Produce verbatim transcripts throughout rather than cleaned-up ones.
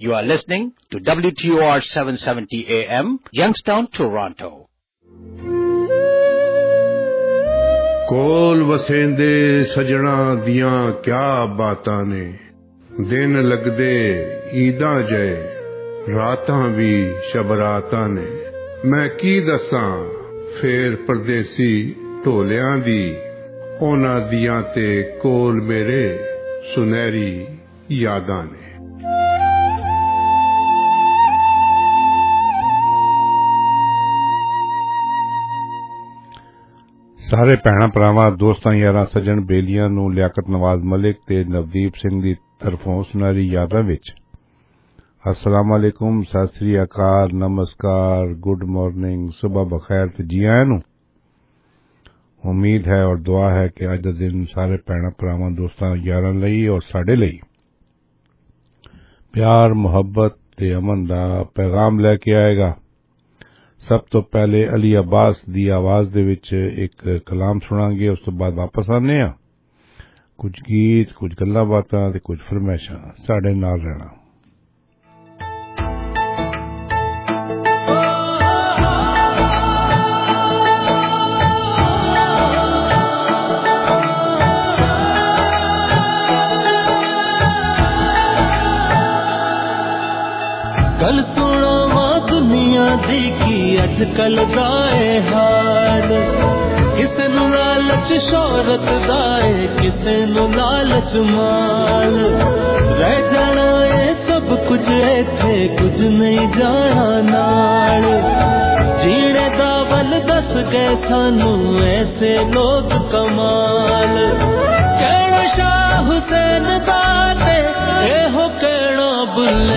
You are listening to W T O R seven seventy A M, Youngstown, Toronto. कोल वसेंदे सजना दियां क्या बातां ने, दिन लगदे ईदां जय, रातां भी शबरातां ने। मैं की दसां फेर परदेसी ढोलियां दी, उन्हां दियां ते कोल मेरे सुनहरी यादां ने। ਸਾਰੇ ਭੈਣਾਂ ਭਰਾਵਾਂ ਦੋਸਤਾਂ ਯਾਰਾਂ ਸੱਜਣ ਬੇਲੀਆਂ ਨੂੰ ਲਿਆਕਤ ਨਵਾਜ਼ ਮਲਿਕ ਤੇ ਨਵਦੀਪ ਸਿੰਘ ਦੀ ਤਰਫੋਂ ਸੁਨਹਿਰੀ ਯਾਦਾਂ ਵਿੱਚ अस्सलाम अलैकुम, सत श्री अकाल, नमस्कार, गुड मॉर्निंग, सुबह बखैर ते जी आयां नूं। उम्मीद है और दुआ है कि अज दा दिन सारे भैणां भरावां दोस्तां यारां लई और साडे लई प्यार मुहब्बत ते अमन दा पैगाम लैके आएगा। सब तो पहले अली अब्बास दी आवाज दे विच एक कलाम सुनांगे, उस तो बाद वापस आने आ। कुछ गीत, कुछ गल्लां बातां ते कुछ फरमाइशां, साडे नाल रहना। गल सुनावा दुनिया दी की अजकल दाए हाल, किसे नू लालच शोहरत दाए, किसे नू लालच माल। रह जाना है सब कुछ इत्थे, कुछ नहीं जाना नाल। जीने दा वल दस गए सानू ऐसे लोग कमाल। कहना शाह हुसैन दा ते एहो कहना बुल्ले,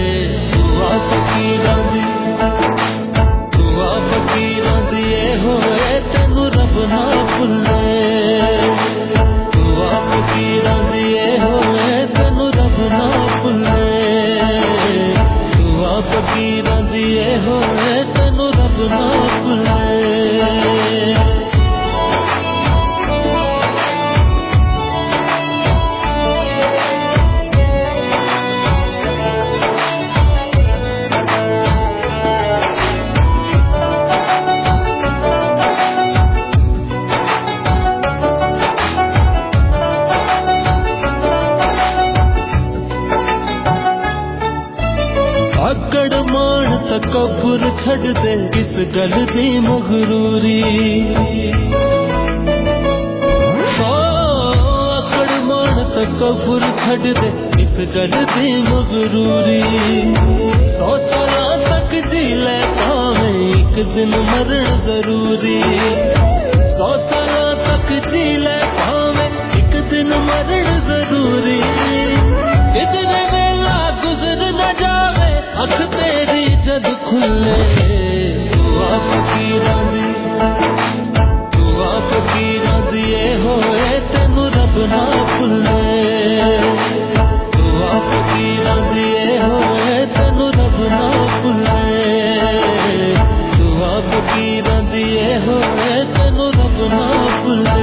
फकीरां दी दुआ फकीरां दी होए तेनू रब ना भुल्ले। दुआ फकीरां दी होए तेनू रब ना भुल्ले। दुआ फकीरां दी होए तेनू रब ना भुल्ले। तकब्बुर छड़ दे किस गल दी मगरूरी, ओ अकड़ मान तकब्बुर छड़ दे किस गल दी मगरूरी। सौ साल तक जी ले पावें एक दिन मरण जरूरी। सौ साल तक जी ले पावें एक दिन मरण जरूरी। कितने वेला गुजर न जावे अख तेरी जद खुले। दुआ फकीरां दी दुआ फकीरां दी होए तेनू रब ना भुल्ले। दुआ फकीरां दी होए तेनू रब ना भुल्ले। दुआ फकीरां दी होए तेनू रब ना भुल्ले।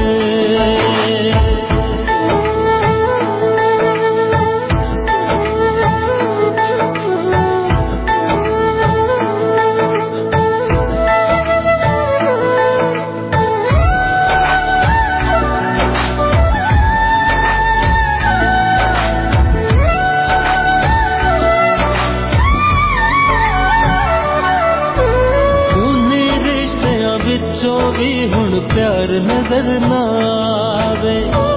भी हुण प्यार नजर ना आवे,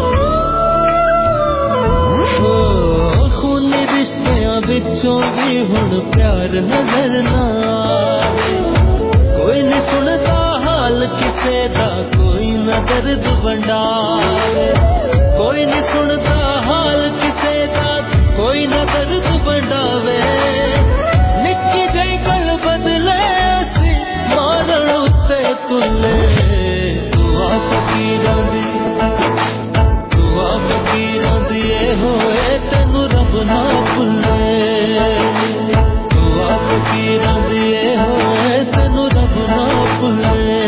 खूनी रिश्तियां विचों भी हुण प्यार नजर ना आवे। कोई नहीं सुनता हाल किसे दा, कोई न दर्द वंडावे। कोई नहीं सुनता हाल किसे दा, कोई न दर्द वंडावे। निक्की जई गल बदले सी मारन उत्ते कुल्ले। दुआ फकीरां दी दुआ फकीरां दी होए तेनू रब ना भुल्ले। दुआ फकीरां दी होए तेनू रब ना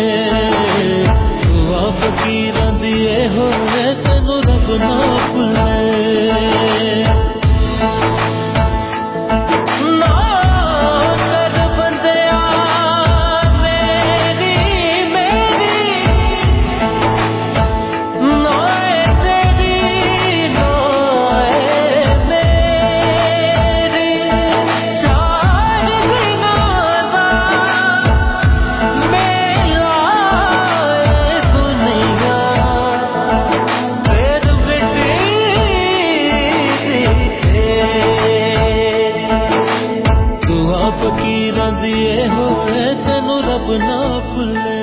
भुल्ले। दुआ फकीरां दी होए तेनू रब ना भुल्ले। दिए होए तेनू रब ना भुले।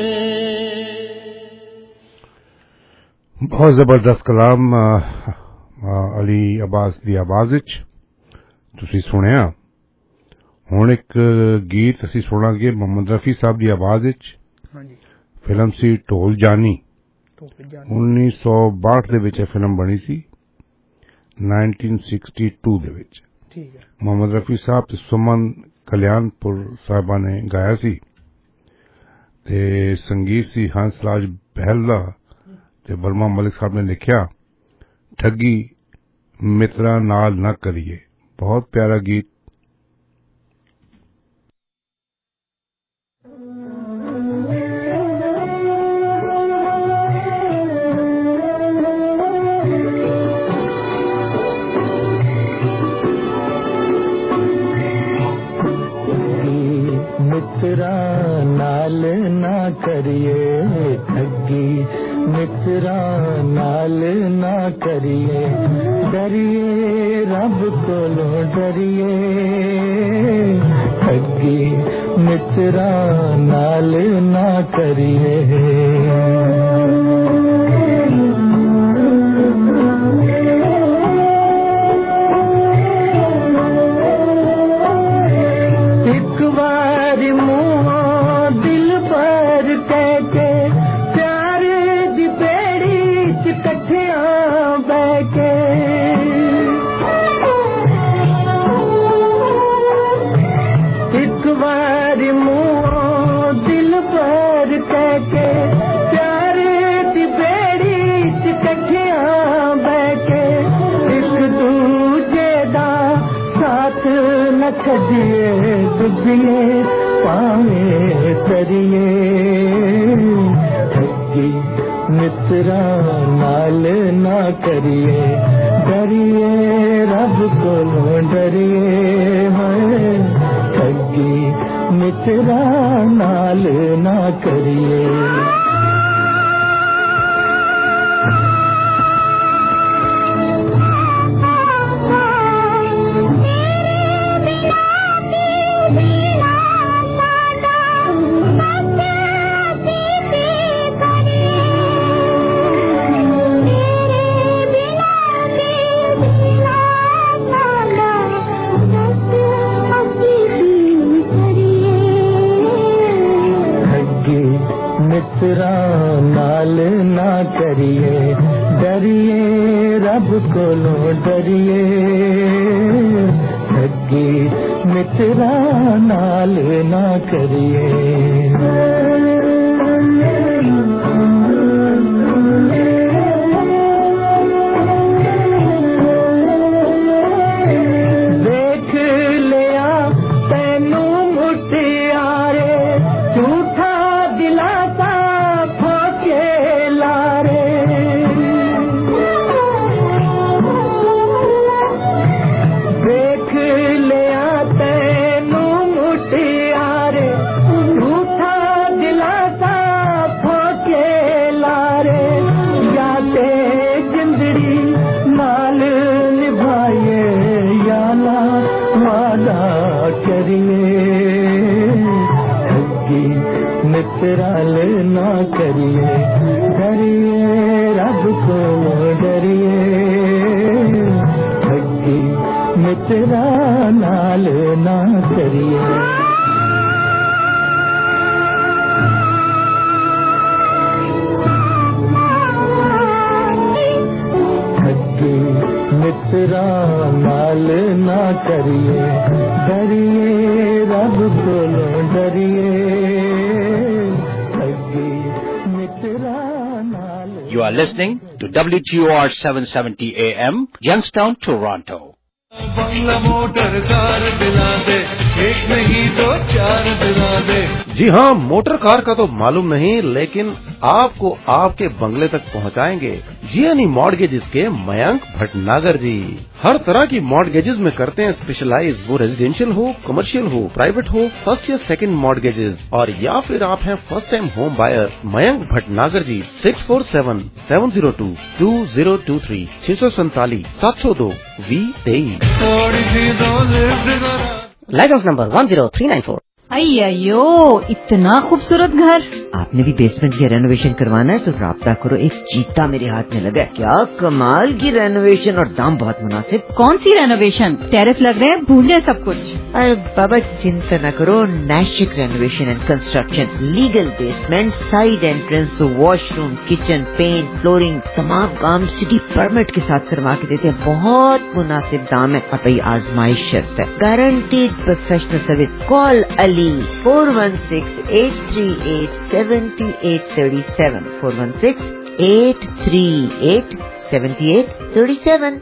बहुत जबरदस्त कलाम अली अब्बास दी आवाज़ विच तुसी सुनिया। हुण एक गीत असी सुनांगे मोहम्मद रफी साहब दी आवाज़ विच। फिल्म सी ढोल जानी, उन्नीस सौ बाहठ दे विच फिल्म बनी सी नाइनटीन सिक्सटी टू दे विच। मोहम्मद रफी साहब ते सुमन कल्याणपुर साहबा ने गाया सी ते संगीत सी हंसराज बहल दा ते वर्मा मलिक साहब ने लिखिया। ठगी मित्रा नाल ना करिए, बहुत प्यारा गीत। मित्रा नाल ना करिए, ठगी मित्रा नाल ना करिए, डरिए रब कोलो डरिए, ठगी मित्रा नाल ना करिए। एक बार मुँह दिल पर कह के प्यार दी बेड़ी च कठिया बह के, एक बार मुँह दिल पर कह के प्यार दी बेड़ी च कठिया बह के, एक दूजे दा साथ न छड़िए, डुबिए पावे तरिए, ठगी मित्रा नाल ना करिए, डरिए रब कोलों डरिए, ठगी मित्रा नाल ना करिए। मित्रा नाल ना करिए, डरिए रब कोलों डरिए, ठगी मित्रा नाल ना करिए। देख लिया तैनू मुटियारे, झूठा दिलासा फोके लारे, देख लिया तैनू मुटियारे, झूठा दिलासा फोके लारे, या ते जिंदड़ी नाल निभाइए या ना वादा करिए, ठगी मित्रा ना करिए, डरिए रब को डरिए, ठगी मित्रा नाल ना करिए। ठगी मित्रा नाल ना करिए, डरिए रब को डरिए, ठगी मित्रा नाल। You are listening to W T O R seven seventy A M, Youngstown, Toronto. बंगला मोटर कार दिला दे, एक नहीं दो चार दिला दे। जी हाँ, मोटर कार का तो मालूम नहीं, लेकिन आपको आपके बंगले तक पहुँचाएंगे जीएनई मॉर्गेजेस के मयंक भटनागर जी। हर तरह की मॉर्गेजेस में करते हैं स्पेशलाइज, वो रेजिडेंशियल हो, कमर्शियल हो, प्राइवेट हो, फर्स्ट या सेकंड मॉर्गेजेस, और या फिर आप हैं first time home buyer. Mayank Bhatnagar ji six four seven seven zero two two zero two three छह सौ सैतालीस सात सौ दो वी तेईस। थोड़ी सी दो licence number one zero three nine four. अय्यो, इतना खूबसूरत घर। आपने भी बेसमेंट की रेनोवेशन करवाना है तो राब्ता करो, एक चीता मेरे हाथ में लगा। क्या कमाल की रेनोवेशन और दाम बहुत मुनासिब। कौन सी रेनोवेशन? टेरिफ लग रहे हैं, भूल जाए सब कुछ। अरे बाबा चिंता न करो, नैशिक renovation and construction, legal basement, side entrance, washroom, kitchen, paint, flooring, तमाम काम सिटी परमिट के साथ करवा के देते हैं। बहुत मुनासिब दाम है और भाई आजमाइश शर्त है, guaranteed professional service. Call Ali four one six eight three eight seventy eight thirty seven, four one six eight three eight seventy eight thirty seven.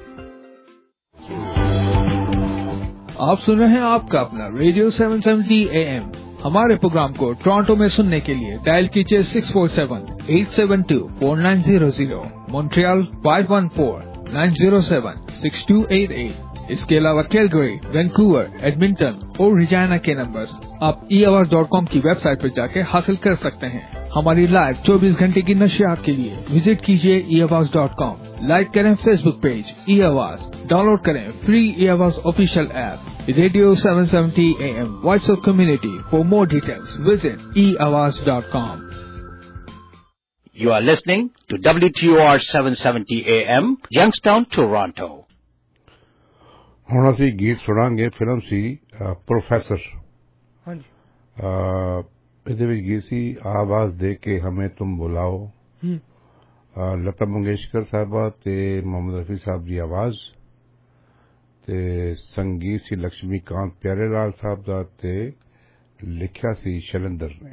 आप सुन रहे हैं आपका अपना radio seven seventy A M. हमारे प्रोग्राम को टोरंटो में सुनने के लिए डायल कीजिए six four seven eight seven two four nine zero zero, Montreal five one four nine zero seven six two eight eight. इसके अलावा कैलगरी, वैंकूवर, एडमिंटन और रिजाना के नंबर्स आप ई आवाज डॉट कॉम की वेबसाइट पर जाके हासिल कर सकते हैं। हमारी लाइव चौबीस घंटे की नशियात के लिए विजिट कीजिए ई आवाज डॉट कॉम। लाइक करें Facebook page e Awaz, download करें free e Awaz official app radio seven seventy A M voice of community. For more details visit e आवाज dot com. You are listening to W T O R seven seventy A M, Youngstown, Toronto. ਹੁਣ ਅਸੀਂ ਗੀਤ ਸੁਣਾਂਗੇ film ਸੀ professor. ਹਾਂਜੀ। ਇਹਦੇ ਵਿੱਚ ਗੀਤ ਸੀ ਆਵਾਜ਼ ਦੇ ਕੇ ਹਮੇ ਤੁਮ ਬੁਲਾਓ। ਲਤਾ ਮੰਗੇਸ਼ਕਰ ਸਾਹਿਬਾ ਤੇ ਮੁਹੰਮਦ ਰਫੀ ਸਾਹਿਬ ਦੀ ਆਵਾਜ਼ ਤੇ ਸੰਗੀਤ ਸੀ ਲక్ష్ਮੀਕਾਂਤ ਪਿਆਰੇਲਾਲ ਸਾਹਿਬ ਦਾ ਤੇ ਲਿਖਿਆ ਸੀ ਸ਼ੈਲੰਦਰ ਨੇ।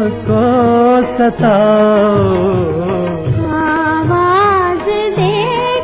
आवाज दे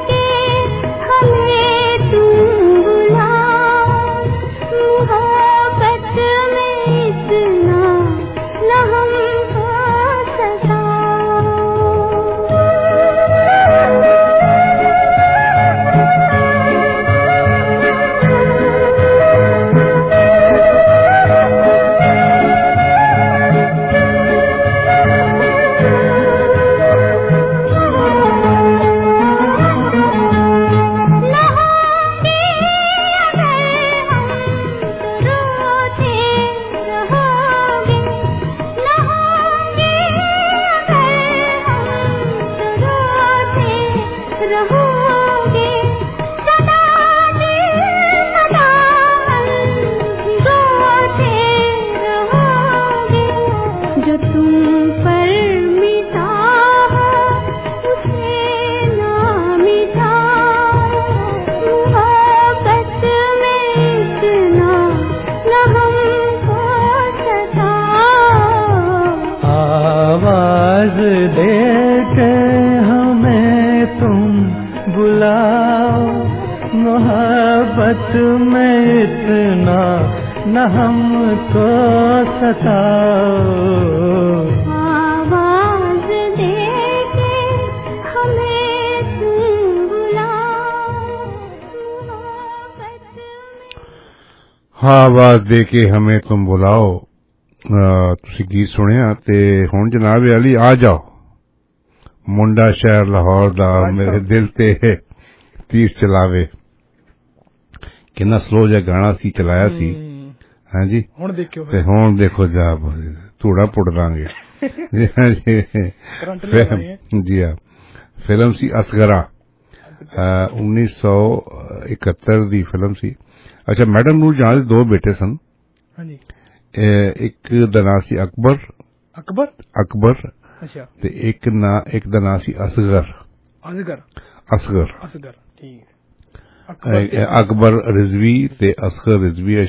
मोहब्बत में इतना न हमको सताओ, आवाज देके हमें तुम बुलाओ, हाँ आवाज दे के हमें तुम बुलाओ। ਤੁਸੀਂ ਗੀਤ ਸੁਣਿਆ ਤੇ ਹੁਣ ਜਨਾਬ ਅਲੀ ਆ ਜਾਓ, ਮੁੰਡਾ ਸ਼ਹਿਰ ਲਾਹੌਰ ਦਾ ਮੇਰੇ ਦਿਲ ਤੇ ਤੀਰ ਚਲਾਵੇ। ਕਿੰਨਾ ਸਲੋ ਜਿਹਾ ਗਾਣਾ ਸੀ ਚਲਾਇਆ ਸੀ, ਹਾਂਜੀ ਹੁਣ ਦੇਖਿਓ ਤੇ ਹੁਣ ਦੇਖੋ ਜਾ ਧੂੜਾ ਪੁੱਟ ਦਾਂਗੇ। ਜੀ ਹਾਂ, ਫਿਲਮ ਸੀ ਅਸਗਰਾ, ਉੱਨੀ ਸੌ ਇਕਹੱਤਰ ਦੀ ਫਿਲਮ ਸੀ। ਅੱਛਾ, ਮੈਡਮ ਨੂਰ ਜਹਾਂ ਦੇ ਦੋ ਬੇਟੇ ਸਨ, ਹਾਂਜੀ, ਇੱਕ ਦਾ ਨਾਂ ਸੀ ਅਕਬਰ ਅਕਬਰ ਅਕਬਰ ਅੱਛਾ, ਤੇ ਇੱਕ ਨਾਂ ਇੱਕ ਦਾ ਨਾਂ ਸੀ ਅਸਗਰ ਅਸਗਰ ਅਸਗਰ ਅਸਗਰ ਠੀਕ ਅਕਬਰ ਰਿਜ਼ਵੀ ਤੇ ਅਸਗਰ ਰਿਜ਼ਵੀ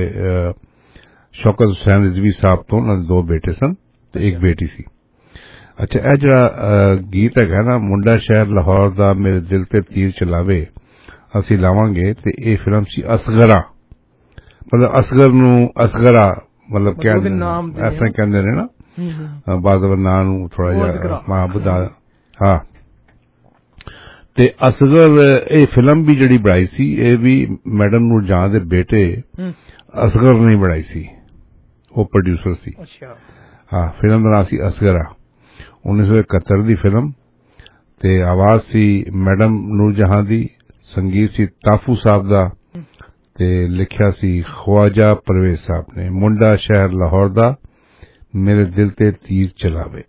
ਸ਼ੌਕਤ ਹੁਸੈਨ ਰਿਜ਼ਵੀ ਸਾਹਿਬ ਤੋਂ ਉਹਨਾਂ ਦੇ ਦੋ ਬੇਟੇ ਸਨ ਤੇ ਇੱਕ ਬੇਟੀ ਸੀ। ਅੱਛਾ, ਇਹ ਜਿਹੜਾ ਗੀਤ ਹੈਗਾ ਨਾ, ਮੁੰਡਾ ਸ਼ਹਿਰ ਲਾਹੌਰ ਦਾ ਮੇਰੇ ਦਿਲ ਤੇ ਤੀਰ ਚਲਾਵੇ, ਅਸੀਂ ਲਾਵਾਂਗੇ, ਤੇ ਇਹ ਫਿਲਮ ਸੀ ਅਸਗਰਾ, ਮਤਲਬ ਅਸਗਰ ਨੂੰ ਅਸਗਰਾ ਮਤਲਬ ਕਹਿੰਦੇ ਇਸ ਤਰ੍ਹਾਂ ਕਹਿੰਦੇ ਨੇ ਨਾ, ਬਾਦ ਨਾਂ ਨੂੰ ਥੋੜਾ ਜਿਹਾ ਮਾਂ ਬੁੱਧਾ। ਹਾਂ, ਤੇ ਅਸਗਰ ਇਹ ਫਿਲਮ ਵੀ ਜਿਹੜੀ ਬਣਾਈ ਸੀ ਇਹ ਵੀ ਮੈਡਮ ਨੂਰ ਜਹਾਂ ਦੇ ਬੇਟੇ ਅਸਗਰ ਨੇ ਬਣਾਈ ਸੀ, ਉਹ ਪ੍ਰੋਡਿਊਸਰ ਸੀ। ਹਾਂ, ਫਿਲਮ ਦਾ ਨਾਂ ਸੀ ਅਸਗਰਾ, ਉੱਨੀ ਸੌ ਇਕਹੱਤਰ ਦੀ ਫਿਲਮ, ਤੇ ਆਵਾਜ਼ ਸੀ ਮੈਡਮ ਨੂਰ ਜਹਾਂ ਦੀ, ਸੰਗੀਤ ਸੀ ਤਾਫੂ ਸਾਹਿਬ ਦਾ, ਤੇ ਲਿਖਿਆ ਸੀ ਖਵਾਜਾ ਪਰਵੇਜ਼ ਸਾਹਿਬ ਨੇ। ਮੁੰਡਾ ਸ਼ਹਿਰ ਲਾਹੌਰ ਦਾ ਮੇਰੇ ਦਿਲ ਤੇ ਤੀਰ ਚਲਾਵੇ।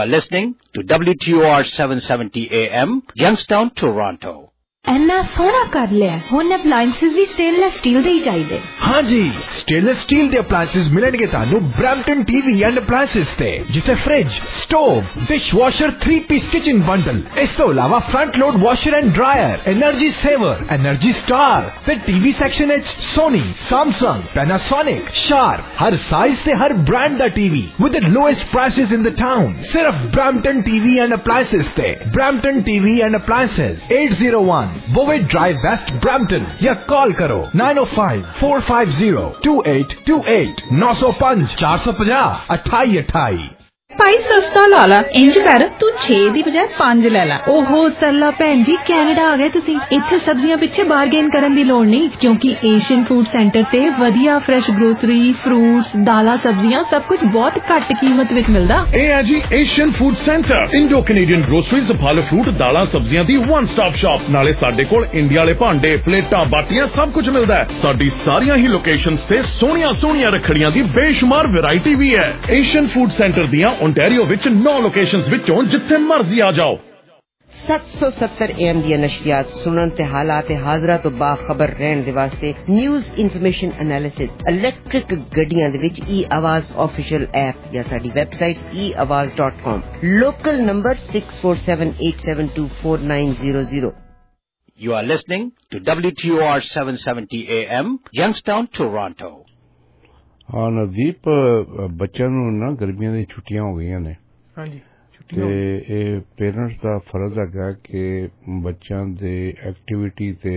are listening to W T O R seven seventy A M, Youngstown, Toronto. ਇੰਨਾ ਸੋਹਣਾ ਕਰ ਲਿਆ ਹੁਣ ਅਪਲਾਈਐਂਸਸ ਵੀ ਸਟੇਨਲੈਸ ਸਟੀਲ ਦੇ ਹੀ ਚਾਹੀਦੇ हाँ जी स्टेनलेस स्टील ਦੇ ਅਪਲਾਈਐਂਸਸ ਮਿਲਣਗੇ ਤੁਹਾਨੂੰ ਬ੍ਰੈਂਪਟਨ ਟੀਵੀ ਐਂਡ ਅਪਲਾਈਐਂਸਸ ਤੇ ਜਿੱਥੇ fridge stove dishwasher three piece kitchen bundle ਇਸ ਤੋਂ ਇਲਾਵਾ front load washer and dryer energy saver energy star ਤੇ ਟੀਵੀ ਸੈਕਸ਼ਨ ਵਿੱਚ ਸੋਨੀ ਸੈਮਸੰਗ ਪੈਨਾਸੋਨਿਕ ਸ਼ਾਰਪ ਹਰ ਸਾਈਜ਼ ਤੇ ਹਰ ਬ੍ਰਾਂਡ ਦਾ TV with the lowest prices in the town ਸਿਰਫ ਬ੍ਰੈਂਪਟਨ ਟੀਵੀ ਐਂਡ ਅਪਲਾਈਐਂਸਸ ਤੇ Brampton TV and appliances eight oh one Bowie Drive West Brampton या call करो nine oh five four five zero two eight two eight nine oh five four five zero अठाई अठाई ਭਾਈ ਸਸਤਾ ਲਾ ਲਾ ਇੰਜ ਕਰ ਤੂੰ ਛੇ ਦੀ ਬਜਾਏ ਪੰਜ ਲੈ ਲੈ ਓਹੋ ਸਰਲਾ ਭੈਣ ਜੀ ਕੈਨੇਡਾ ਆ ਗਏ ਤੁਸੀਂ ਇੱਥੇ ਸਬਜ਼ੀਆਂ ਪਿੱਛੇ ਬਾਰਗੇਨ ਕਰਨ ਦੀ ਲੋੜ ਨਹੀਂ ਕਿਉਂਕਿ ਏਸ਼ੀਅਨ ਫੂਡ ਸੈਂਟਰ ਤੇ ਵਧੀਆ ਫਰੈਸ਼ ਗਰੋਸਰੀ ਫਰੂਟਸ ਦਾਲਾਂ ਸਬਜ਼ੀਆਂ ਸਭ ਕੁਝ ਬਹੁਤ ਘੱਟ ਕੀਮਤ ਵਿੱਚ ਮਿਲਦਾ ਇਹ ਹੈ ਜੀ Asian food centre Indo Canadian groceries ਫਲ ਫਰੂਟ ਦਾਲਾਂ ਸਬਜ਼ੀਆਂ ਦੀ ਵਨ ਸਟਾਪ ਸ਼ਾਪ ਨਾਲੇ ਸਾਡੇ ਕੋਲ ਇੰਡੀਆ ਵਾਲੇ ਭਾਂਡੇ ਪਲੇਟਾਂ ਬਾਟੀਆਂ ਸਭ ਕੁਝ ਮਿਲਦਾ ਹੈ ਸਾਡੀ ਸਾਰੀਆਂ ਹੀ ਲੋਕੇਸ਼ਨਸ ਤੇ ਸੋਹਣੀਆਂ ਸੋਹਣੀਆਂ ਰੱਖੜੀਆਂ ਦੀ ਬੇਸ਼ੁਮਾਰ ਵੈਰਾਈਟੀ ਵੀ ਹੈ ਏਸ਼ੀਅਨ ਫੂਡ ਸੈਂਟਰ ਦੀਆਂ ਓਨਟਾਰੀਓ ਵਿੱਚ ਨੌ ਲੋਕੇਸ਼ਨਸ ਵਿੱਚੋਂ ਜਿੱਥੇ ਮਰਜ਼ੀ ਆ ਜਾਓ seven seventy A M ਦੀਆਂ ਨਸ਼ਰੀਆਤ ਸੁਣਨ ਤੇ ਹਾਲਾਤ ਹਾਜ਼ਰਾ ਤੋਂ ਬਾਖਬਰ ਰਹਿਣ ਦੇ ਵਾਸਤੇ ਨਿਊਜ਼ ਇਨਫੋਰਮੇਸ਼ਨ ਐਨਾਲਿਸਿਸ ਇਲੈਕਟ੍ਰਿਕ ਗੱਡੀਆਂ ਦੇ ਵਿੱਚ ਈ ਆਵਾਜ਼ ਆਫੀਸ਼ੀਅਲ ਐਪ ਜਾਂ ਸਾਡੀ website e awaz dot com local number six four seven eight seven two four nine zero zero You are listening to W T O R seven seventy A M, Youngstown, Toronto. ਹਾਂ ਨਵਦੀਪ ਬੱਚਿਆਂ ਨੂੰ ਨਾ ਗਰਮੀਆਂ ਦੀਆਂ ਛੁੱਟੀਆਂ ਹੋ ਗਈਆਂ ਨੇ ਹਾਂਜੀ ਤੇ ਇਹ ਪੇਰੈਂਟਸ ਦਾ ਫਰਜ਼ ਹੈਗਾ ਕਿ ਬੱਚਿਆਂ ਦੇ ਐਕਟੀਵਿਟੀ ਤੇ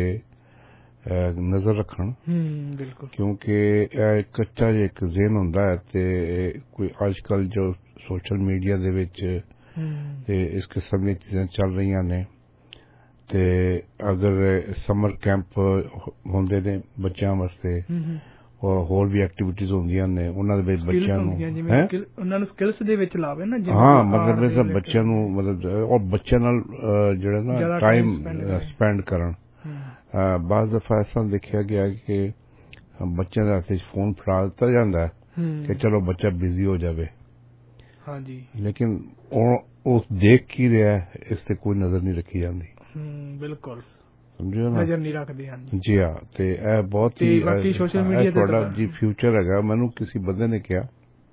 ਨਜ਼ਰ ਰੱਖਣ ਬਿਲਕੁਲ ਕਿਉਂਕਿ ਇਹ ਕੱਚਾ ਜਿਹਾ ਇੱਕ ਜ਼ਿਹਨ ਹੁੰਦਾ ਹੈ ਤੇ ਕੋਈ ਅੱਜ ਕੱਲ ਜੋ ਸੋਸ਼ਲ ਮੀਡੀਆ ਦੇ ਵਿੱਚ ਤੇ ਇਸ ਕਿਸਮ ਦੀਆਂ ਚੀਜ਼ਾਂ ਚੱਲ ਰਹੀਆਂ ਨੇ ਤੇ ਅਗਰ ਸਮਰ ਕੈਂਪ ਹੁੰਦੇ ਨੇ ਬੱਚਿਆਂ ਵਾਸਤੇ ਹੋਰ ਵੀ ਐਕਟੀਵਿਟੀਜ਼ ਹੁੰਦੀਆਂ ਨੇ ਉਹਨਾਂ ਦੇ ਵਿੱਚ ਬੱਚਿਆਂ ਨੂੰ ਹੈ ਉਹਨਾਂ ਨੂੰ ਸਕਿੱਲਸ ਦੇ ਵਿੱਚ ਲਾਵੇ ਨਾ ਹਾਂ ਮਤਲਬ ਇਹ ਸਭ ਬੱਚਿਆਂ ਨੂੰ ਮਤਲਬ ਔਰ ਬੱਚਿਆਂ ਨਾਲ ਜਿਹੜਾ ਨਾ ਟਾਈਮ ਸਪੈਂਡ ਕਰਨ ਬਾਜ਼ ਦਫਾ ਐਸਾ ਦੇਖਿਆ ਗਿਆ ਕਿ ਬੱਚਿਆਂ ਦੇ ਹੱਥ 'ਚ ਫੋਨ ਫੜਾ ਦਿੱਤਾ ਜਾਂਦਾ ਕਿ ਚਲੋ ਬੱਚਾ ਬਿਜ਼ੀ ਹੋ ਜਾਵੇ ਹਾਂਜੀ ਲੇਕਿਨ ਉਹ ਦੇਖ ਕੀ ਰਿਹਾ ਇਸ ਤੇ ਕੋਈ ਨਜ਼ਰ ਨਹੀਂ ਰੱਖੀ ਜਾਂਦੀ ਬਿਲਕੁਲ ਸਮਝੋ ਨਾ ਨਜ਼ਰ ਨਹੀਂ ਰੱਖਦੇ ਹਨ ਜੀ ਹਾਂ ਤੇ ਇਹ ਬਹੁਤ ਹੀ ਤੁਹਾਡਾ ਜੀ ਫਿਊਚਰ ਹੈਗਾ ਮੈਨੂੰ ਕਿਸੇ ਬੰਦੇ ਨੇ ਕਿਹਾ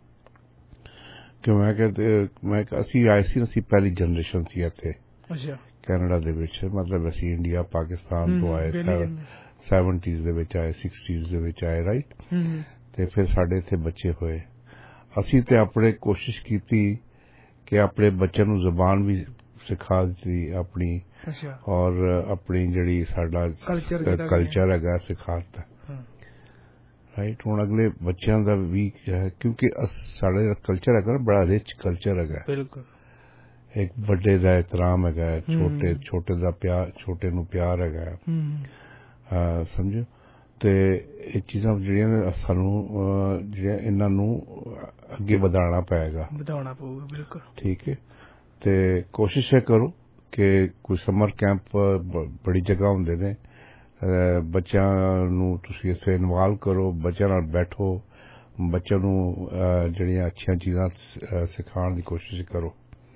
ਕਿ ਮੈਂ ਕਿ ਮੈਂ ਅਸੀਂ ਆਏ ਸੀ ਅਸੀਂ ਪਹਿਲੀ ਜਨਰੇਸ਼ਨ ਸੀ ਇੱਥੇ ਕੈਨੇਡਾ ਦੇ ਵਿੱਚ ਮਤਲਬ ਅਸੀਂ ਇੰਡੀਆ ਪਾਕਿਸਤਾਨ ਤੋਂ ਆਏ ਸੈਵਨਟੀਜ਼ ਦੇ ਵਿੱਚ ਆਏ ਸਿਕਸਟੀਜ਼ ਦੇ ਵਿੱਚ ਆਏ ਰਾਈਟ ਤੇ ਫਿਰ ਸਾਡੇ ਇੱਥੇ ਬੱਚੇ ਹੋਏ ਅਸੀਂ ਤੇ ਆਪਣੇ ਕੋਸ਼ਿਸ਼ ਕੀਤੀ ਕਿ ਆਪਣੇ ਬੱਚਿਆਂ ਨੂੰ ਜ਼ੁਬਾਨ ਵੀ ਸਿਖਾ ਦਿੱਤੀ ਆਪਣੀ ਔਰ ਆਪਣੀ ਜਿਹੜੀ ਸਾਡਾ ਕਲਚਰ ਹੈਗਾ ਸਿਖਾਤਾ ਰਾਈਟ ਹੁਣ ਅਗਲੇ ਬੱਚਿਆਂ ਦਾ ਵੀ ਕਿਉਂਕਿ ਸਾਡਾ ਕਲਚਰ ਹੈਗਾ ਨਾ ਬੜਾ ਰਿਚ ਕਲਚਰ ਹੈਗਾ ਬਿਲਕੁਲ ਇੱਕ ਵੱਡੇ ਦਾ ਇਤਰਾਮ ਹੈਗਾ ਛੋਟੇ ਛੋਟੇ ਦਾ ਪਿਆਰ ਛੋਟੇ ਨੂੰ ਪਿਆਰ ਹੈਗਾ ਸਮਝੋ ਤੇ ਇਹ ਚੀਜ਼ਾਂ ਜਿਹੜੀਆਂ ਨੇ ਸਾਨੂੰ ਜਿਹੜੀਆਂ ਇਹਨਾਂ ਨੂੰ ਅੱਗੇ ਵਧਾਉਣਾ ਪਏਗਾ ਵਧਾਉਣਾ ਪਊਗਾ ਬਿਲਕੁਲ ਠੀਕ ਹੈ ਤੇ ਕੋਸ਼ਿਸ਼ ਇਹ ਕਰੋ ਕਿ ਕੋਈ ਸਮਰ ਕੈਂਪ ਬੜੀ ਜਗ੍ਹਾ ਹੁੰਦੇ ਨੇ ਬੱਚਿਆਂ ਨੂੰ ਤੁਸੀਂ ਇੱਥੇ ਇਨਵਾਲਵ ਕਰੋ ਬੱਚਿਆਂ ਨਾਲ ਬੈਠੋ ਬੱਚਿਆਂ ਨੂੰ ਜਿਹੜੀਆਂ ਅੱਛੀਆਂ ਚੀਜ਼ਾਂ ਸਿਖਾਉਣ ਦੀ ਕੋਸ਼ਿਸ਼ ਕਰੋ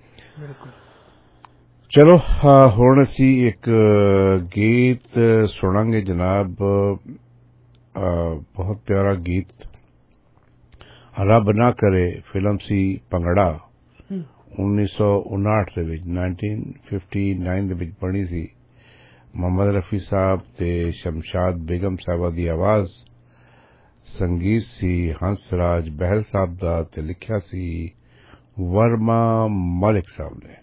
ਚਲੋ ਹੁਣ ਅਸੀਂ ਇੱਕ ਗੀਤ ਸੁਣਾਂਗੇ ਜਨਾਬ ਬਹੁਤ ਪਿਆਰਾ ਗੀਤ ਰੱਬ ਨਾ ਕਰੇ ਫਿਲਮ ਸੀ ਭੰਗੜਾ ਉੱਨੀ ਸੌ ਉਨਾਹਠ ਦੇ ਵਿੱਚ ਨਾਈਨਟੀਨ ਫਿਫਟੀ ਨਾਈਨ ਦੇ ਵਿੱਚ ਬਣੀ ਸੀ ਮੁਹੰਮਦ ਰਫੀ ਸਾਹਿਬ ਤੇ ਸ਼ਮਸ਼ਾਦ ਬੇਗਮ ਸਾਹਿਬਾ ਦੀ ਆਵਾਜ਼ ਸੰਗੀਤ ਸੀ ਹੰਸ ਰਾਜ ਬਹਿਲ ਸਾਹਿਬ ਦਾ ਤੇ ਲਿਖਿਆ ਸੀ ਵਰਮਾ ਮਲਿਕ ਸਾਹਿਬ ਨੇ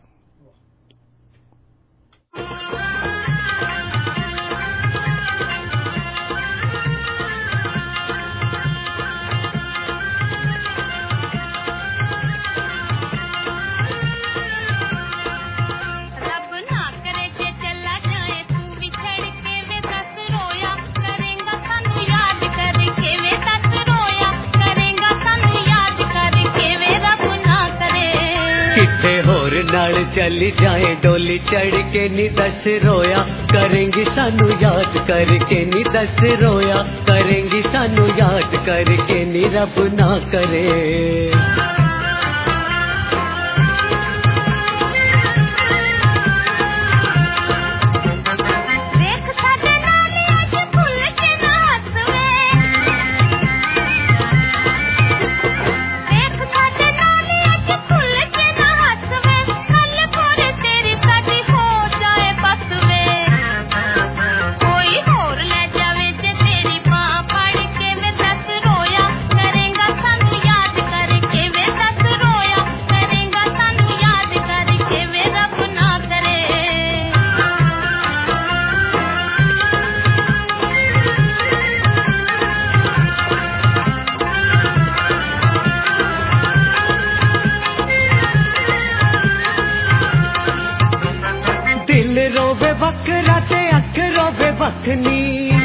किथे होर नाल चली जाए डोली चढ़ के नी दस रोया करेंगी सानू याद करके नी दस रोया करेंगी सानू याद करके नी रब ना करे अखनी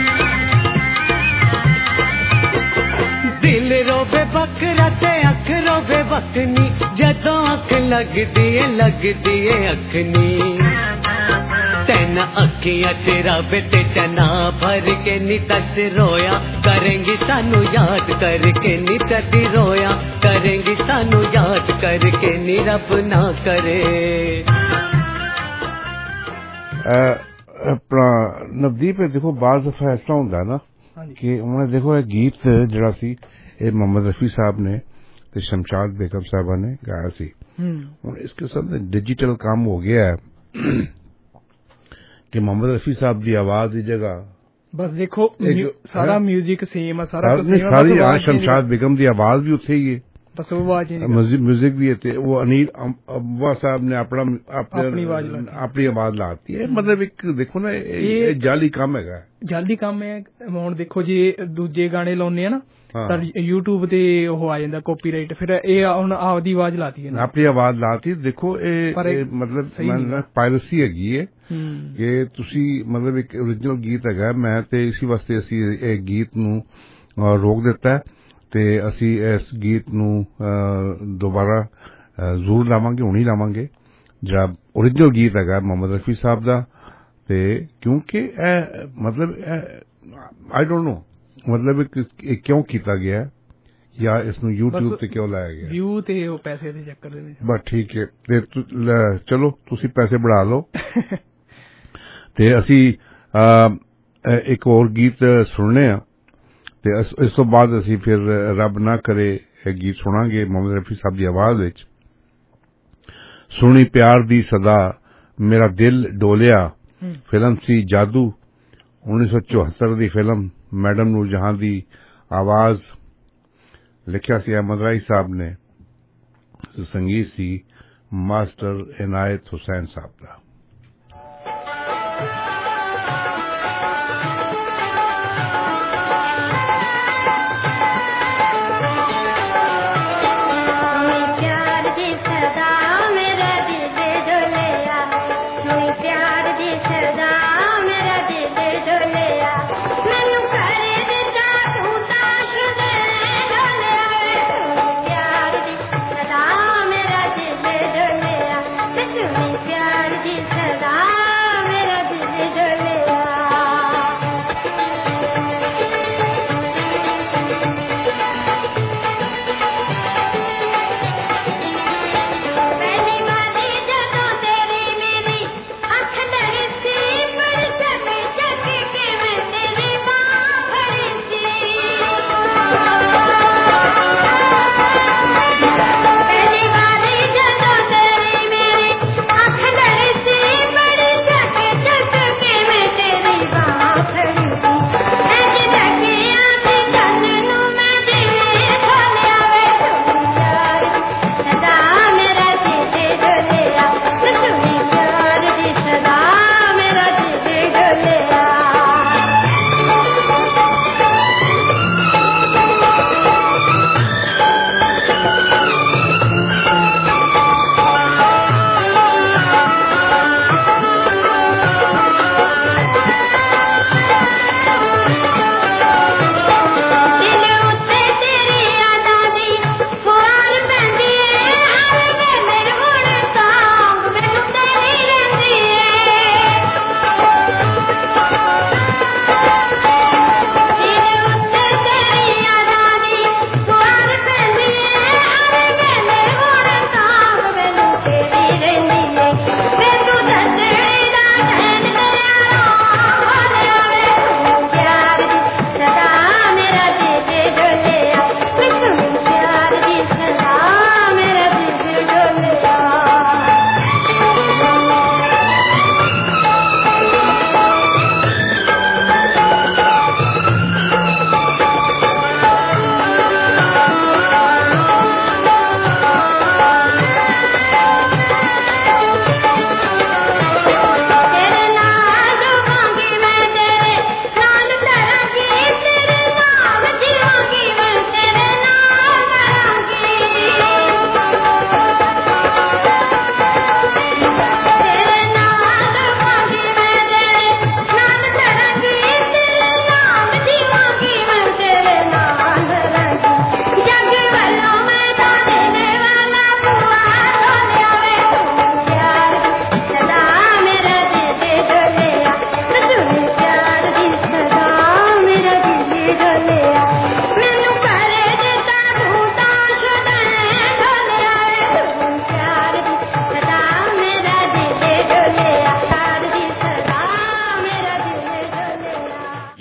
दिल रोवे बकरा ते अख रोवे बकनी जदों अख लगदी है लगदी है अखनी तेन अखियां च रब ते चना भर के नी तस रोया करेंगी सानू याद करके नी कदी रोया करेंगी सानू याद करके नी रब ना करे। अपना नवदीप देखो बाज दफा ऐसा होंदा ना कि उन्हें देखो ये गीत जरा सी ये मोहम्मद रफी साहब ने ते शमशाद बेगम साहबा ने गाया सी हुण इसके साथ डिजिटल काम हो गया है कि मोहम्मद रफी साहब की आवाज की जगह बस देखो सारा म्यूजिक सेम है सारा सारी शमशाद बेगम की आवाज भी उत्थे ही है बस वो आवाज ही म्यूजिक भी है वो अनिल अब्बा साहब ने अपना अपनी आवाज लाती है मतलब एक देखो ना ये जाली काम है जाली काम है हुण देखो जी दूजे गाने लाउने ना ਤਾਂ YouTube ਤੇ ਉਹ ਆ ਜਾਂਦਾ ਕਾਪੀਰਾਈਟ ਫਿਰ ਇਹ ਹੁਣ ਆਪਦੀ ਆਵਾਜ਼ ਲਾਤੀ ਹੈ ਆਪਣੀ ਆਵਾਜ਼ ਲਾਤੀ ਦੇਖੋ ਇਹ ਮਤਲਬ ਮੈਂ ਪਾਇਰੇਸੀ ਹੈਗੀ ਹੈ ਕਿ ਤੁਸੀਂ ਮਤਲਬ ਇੱਕ ओरिजिनल ਗੀਤ ਹੈਗਾ ਮੈਂ ਤੇ ਇਸੇ ਵਾਸਤੇ ਅਸੀਂ ਇਹ ਗੀਤ ਨੂੰ ਰੋਕ ਦਿੱਤਾ ਤੇ ਅਸੀਂ ਇਸ ਗੀਤ ਨੂੰ ਦੁਬਾਰਾ ਜ਼ਰੂਰ ਲਾਵਾਂਗੇ ਹੁਣੀ ਲਾਵਾਂਗੇ ਜਿਹੜਾ ओरिजिनल ਗੀਤ ਹੈਗਾ ਮੁਹੰਮਦ ਰਫੀ ਸਾਹਿਬ ਦਾ ਤੇ ਕਿਉਂਕਿ ਇਹ ਮਤਲਬ ਆਈ ਡੋਂਟ ਨੋ मतलब क्यों किया गया या इसनू यूट्यूब ते क्यों लाया गया व्यू ते वो पैसे दे चक्कर दे विच बस ठीक है ते चलो तुसी पैसे बढ़ा लो ते असी एक और गीत सुनने आ ते इस तो बाद असी फिर रब ना करे एक गीत सुनांगे मोहम्मद रफी साहब की आवाज विच सुनी प्यार दी सदा मेरा दिल डोलिया फिल्म सी जादू उन्नीस सौ चौहत्तर दी फिल्म मैडम नूर जहां दी आवाज लिखिया सी अहमद राई साहब ने संगीत सी मास्टर इनायत हुसैन साहब का। This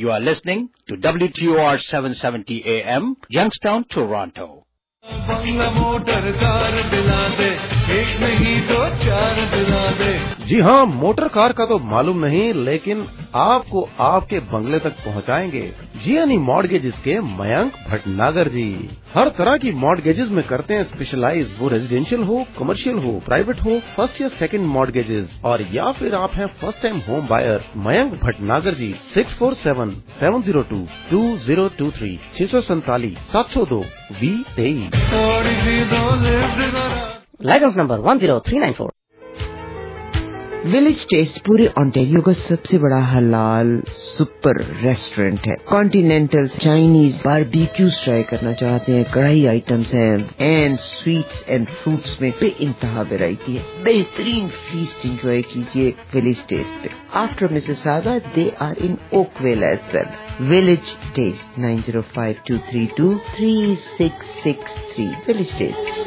You are listening to W T O R seven seventy A M, Youngstown, Toronto. बंगला मोटर कार दिला दे, एक नहीं दो चार दिला दे। जी हाँ, मोटर कार का तो मालूम नहीं, लेकिन आपको आपके बंगले तक पहुँचाएंगे जियानी मॉर्गेजेस के मयंक भटनागर जी। हर तरह की मॉर्गेजेस में करते हैं स्पेशलाइज, वो रेजिडेंशियल हो, कमर्शियल हो, प्राइवेट हो, फर्स्ट या सेकंड मॉर्गेजेस, और या फिर आप हैं first time home buyer. Mayank Bhatnagar ji six four seven seven zero two two zero two three छह सौ सैतालीस सात सौ दो वी तेईस। Licence number one zero three nine four. Village taste पूरे ऑन्टेरियो का सबसे बड़ा हलाल सुपर रेस्टोरेंट है। कॉन्टिनेंटल, चाइनीज, बारबेक्यूज ट्राई करना चाहते हैं, कढ़ाई आइटम्स हैं, एंड स्वीट्स एंड फ्रूट्स में बेइंतहा वैरायटी है। बेहतरीन फीस्ट एंजॉय कीजिए विलेज टेस्ट पे। After Mississauga they are in Oakville as well. Village taste nine zero five two three two three six six three. Village taste.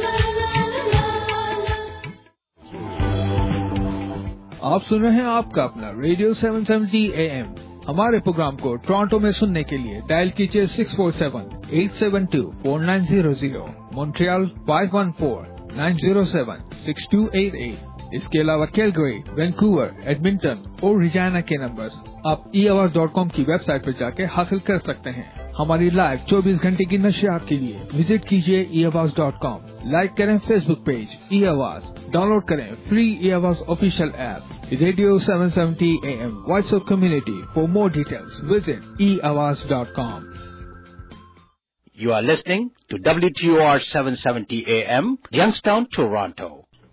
आप सुन रहे हैं आपका अपना radio seven seventy A M. हमारे programme को टोरंटो में सुनने के लिए डायल कीजिए six four seven eight seven two four nine zero zero, Montreal five one four nine zero seven six two eight eight. इसके अलावा कैलगरी, वैंकूवर, एडमिंटन और रिजाना के नंबर्स आप ई आवाज डॉट कॉम की वेबसाइट पर जाके हासिल कर सकते हैं। हमारी लाइव चौबीस घंटे की नशियात के लिए विजिट कीजिए ई आवाज डॉट कॉम। लाइक करें Facebook page e Awaz, download करें free e Awaz official app radio seven seventy A M, Voice of Community. For more details, visit e awaz dot com. You are listening to W T O R seven seventy A M, Youngstown, Toronto.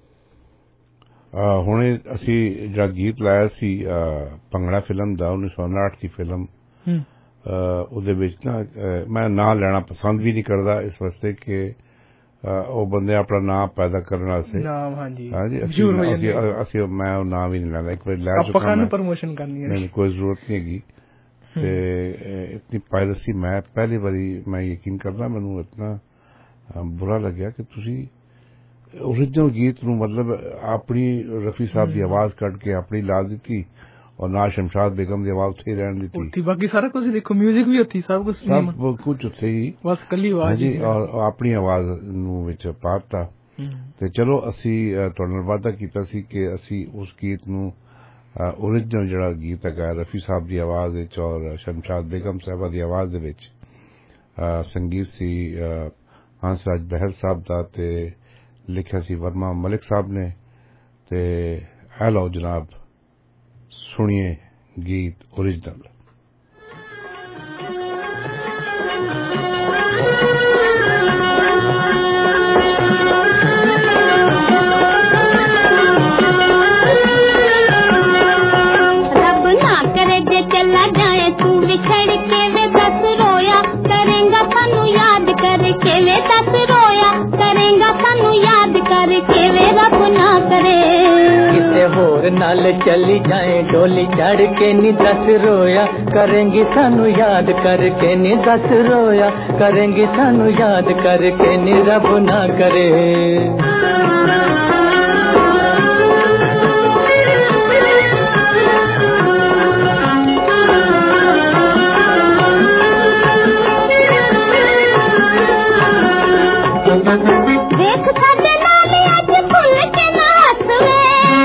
ਹੁਣੇ ਅਸੀਂ ਜਿਹੜਾ ਗੀਤ ਲਾਇਆ ਸੀ bhangra film ਦਾ ਉੱਨੀ ਸੌ ਉਨਾਹਠ ਦੀ film, ਉਹਦੇ ਵਿੱਚ ਨਾ ਮੈਂ ਨਾਂ ਲੈਣਾ ਪਸੰਦ ਵੀ ਨਹੀਂ ਕਰਦਾ, ਇਸ ਵਾਸਤੇ ਕਿ ਉਹ ਬੰਦੇ ਆਪਣਾ ਨਾਂ ਪੈਦਾ ਕਰਨ ਵਾਸਤੇ ਨਾਮ ਹਾਂਜੀ ਹਾਂਜੀ ਅਸੀਂ ਮੈਂ ਉਹ ਨਾਂ ਵੀ ਨਹੀਂ ਲੈਂਦਾ। ਇੱਕ ਵਾਰ ਲੈ ਚੁੱਕਾ ਮੈਂ, ਪ੍ਰਮੋਸ਼ਨ ਕਰਨੀ ਹੈ, ਨਹੀਂ ਕੋਈ ਜ਼ਰੂਰਤ ਨਹੀਂ ਹੈਗੀ। ਤੇ ਇਤਨੀ ਪਾਇਰਸੀ ਮੈਂ ਪਹਿਲੀ ਵਾਰੀ ਮੈਂ ਯਕੀਨ ਕਰਦਾ, ਮੈਨੂੰ ਇਤਨਾ ਬੁਰਾ ਲੱਗਿਆ ਕਿ ਤੁਸੀਂ ओरिजिनल गीत ਨੂੰ ਮਤਲਬ ਆਪਣੀ ਰਫੀ ਸਾਹਿਬ ਦੀ ਆਵਾਜ਼ ਕੱਢ ਕੇ ਆਪਣੀ ਲਾ ਦਿੱਤੀ और ना शमशाद बेगम की आवाज उत्थे रहन दी, बाकी सारा कुछ देखो, म्यूजिक भी उत्थे, सब कुछ सब कुछ उत्थे ही, बस कल्ली आवाज जी और अपनी आवाज नूं विच पाता। ते चलो असी तुहाडे नाल वादा कीता सी कि असी उस गीत नूं ओरिजिनल जिहड़ा गीत है रफी साहब की आवाज विच और शमशाद बेगम साहबा की आवाज दे विच, संगीत सी हंसराज बहल साहब दा ते लिखिया सी वर्मा मलिक साहब ने। ते ऐ लो जनाब सुनिए गीत ओरिजिनल। रब ना करे जे चला जाए तू बिछड़ के वे दस रोया करेगा सानू याद करके वे दस रोया करेगा सानू याद करके वे रब ना करे होर नाल चली जाए डोली चढ़ के नी दस रोया करेंगी सानू याद करके नी दस रोया करेंगी सानू याद करके नी रब ना करे। देख साडे नाल अज फुल के ना हसवे,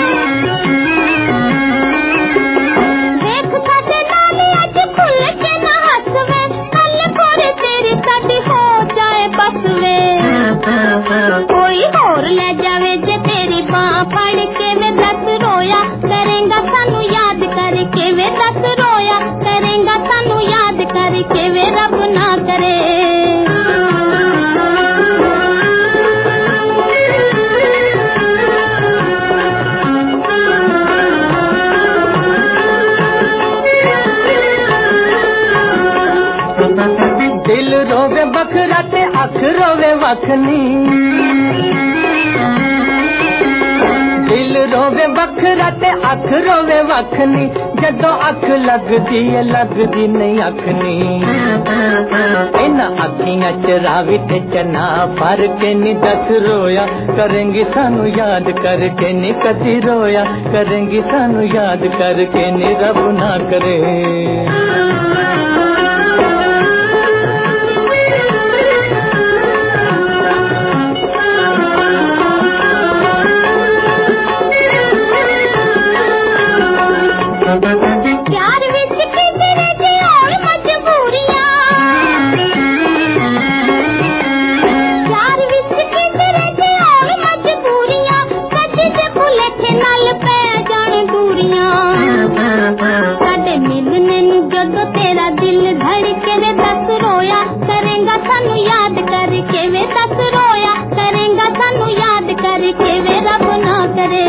देख साडे नाल अज फुल के ना हसवे, कल कोर तेरी साडी हो जाए बसवे, कोई होर ले जावे जे तेरी बाह फड़ के वे दस रोया करेगा सानू याद करके वे दस रोया करेगा सानू याद करके वे रब ना करे। दिल रोवे बखरा ते अख रोवे वखनी, दिल रोवे बखरा ते अख रोवे वखनी जदों अख लगदी है लगदी नहीं अखनी इन्हां अखियां च रावी ते चना भर के नी दस रोया करेंगी सानू याद करके नी कदी रोया करेंगी सानू याद करके नी रब ना करे प्यार विच किधरे दी और मजबूरियां प्यार विच किधरे दी और मजबूरियां कदी ते भुलेखे नाल पै जाने दूरियां साडे मिलने नू जदों तेरा दिल धड़के वे दस रोया करेंगा सानू याद करके वे दस रोया करेंगा सानू याद करके वे रब ना करे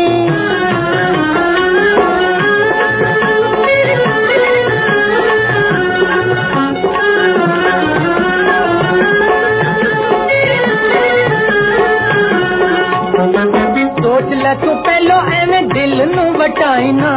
सोच ले तू पहलो एवें दिल नू वटाई ना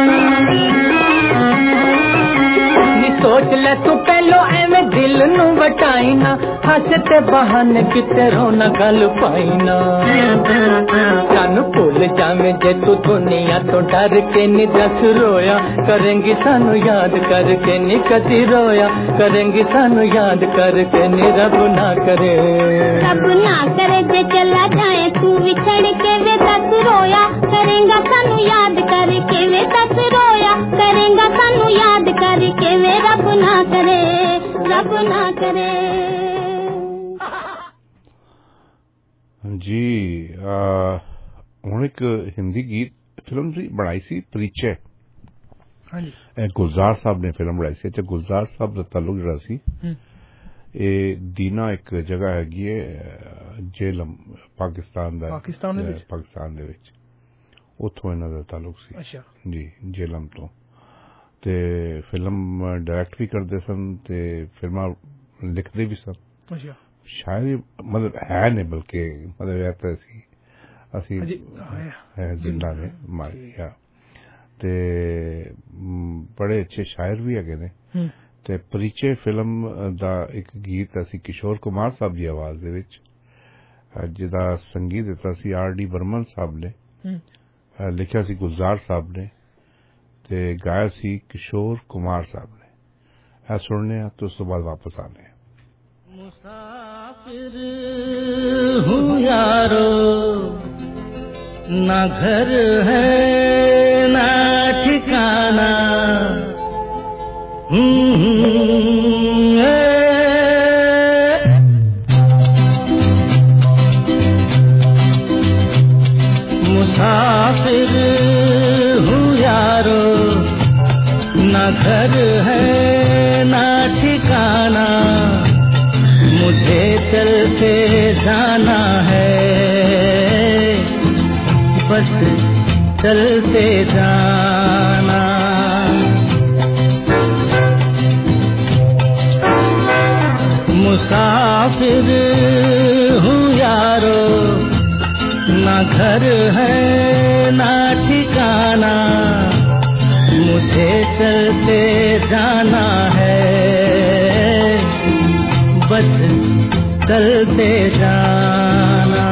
नी सोच ले तू पहलो एवें दिल नू वटाई ना हस ते बहाने किते रोना गल पाई ना सानू भूल जावे जे तू दुनिया तो डर के नी दस रोया करेंगी सानू याद करके नी कदी रोया करेंगी सानू याद करके नी रब ना करे रब ना करे जे चला जाए तू विछड़ के वे दस रोया करेंगा सानू याद करके वे दस रोया करेंगा सानू याद करके वे रब ना करे रब ना करे जी ਹੁਣ ਇੱਕ ਹਿੰਦੀ ਗੀਤ ਫਿਲਮ ਸੀ ਬਣਾਈ ਸੀ ਪਰਿਚੈ ਹਾਂਜੀ ਗੁਲਜ਼ਾਰ ਸਾਹਿਬ ਨੇ ਫਿਲਮ ਬਣਾਈ ਸੀ ਤੇ ਗੁਲਜ਼ਾਰ ਸਾਹਿਬ ਦਾ ਤਾਲੁਕ ਜਿਹੜਾ ਸੀ ਇਹ ਦੀਨਾ ਇੱਕ ਜਗ੍ਹਾ ਹੈਗੀ ਹੈ ਜੇਲਮ ਪਾਕਿਸਤਾਨ ਦਾ ਪਾਕਿਸਤਾਨ ਦੇ ਵਿੱਚ ਪਾਕਿਸਤਾਨ ਦੇ ਵਿੱਚ ਉੱਥੋਂ ਇਹਨਾਂ ਦਾ ਤਾਲੁਕ ਸੀ ਅੱਛਾ ਜੀ ਜੇਲਮ ਤੋਂ ਤੇ ਫਿਲਮ ਡਾਇਰੈਕਟ ਵੀ ਕਰਦੇ ਸਨ ਤੇ ਫਿਲਮਾਂ ਲਿਖਦੇ ਵੀ ਸਨ ਅੱਛਾ ਸ਼ਾਇਦ ਮਤਲਬ ਹੈ ਨਹੀਂ ਬਲਕਿ ਮਤਲਬ ਇਹ ਤਾਂ ਸੀ ਅਸੀਂ ਹੈ ਜ਼ਿੰਦਾ ਨੇ ਮਾਰਿਆ ਤੇ ਬੜੇ ਅੱਛੇ ਸ਼ਾਇਰ ਵੀ ਹੈਗੇ ਨੇ ਤੇ ਪਰਿਚੈ ਫਿਲਮ ਦਾ ਇੱਕ ਗੀਤ ਅਸੀਂ ਕਿਸ਼ੋਰ ਕੁਮਾਰ ਸਾਹਿਬ ਦੀ ਆਵਾਜ਼ ਦੇ ਵਿੱਚ ਜਿਹਦਾ ਸੰਗੀਤ ਦਿੱਤਾ ਸੀ ਆਰ ਡੀ ਬਰਮਨ ਸਾਹਿਬ ਨੇ ਲਿਖਿਆ ਸੀ ਗੁਲਜ਼ਾਰ ਸਾਹਿਬ ਨੇ ਤੇ ਗਾਇਆ ਸੀ ਕਿਸ਼ੋਰ ਕੁਮਾਰ ਸਾਹਿਬ ਨੇ ਇਹ ਸੁਣਨੇ ਆ ਤੇ ਉਸ ਤੋਂ ਬਾਅਦ ਵਾਪਸ ਆਨੇ ਆ मुसाफिर हूँ यारो ना घर है ना ठिकाना मुसाफिर हूँ यारो ना घर है ना ठिकाना मुझे चलते जाना है बस चलते जाना मुसाफिर हूँ यारो ना घर है ना ठिकाना मुझे चलते जाना है बस चलते जाना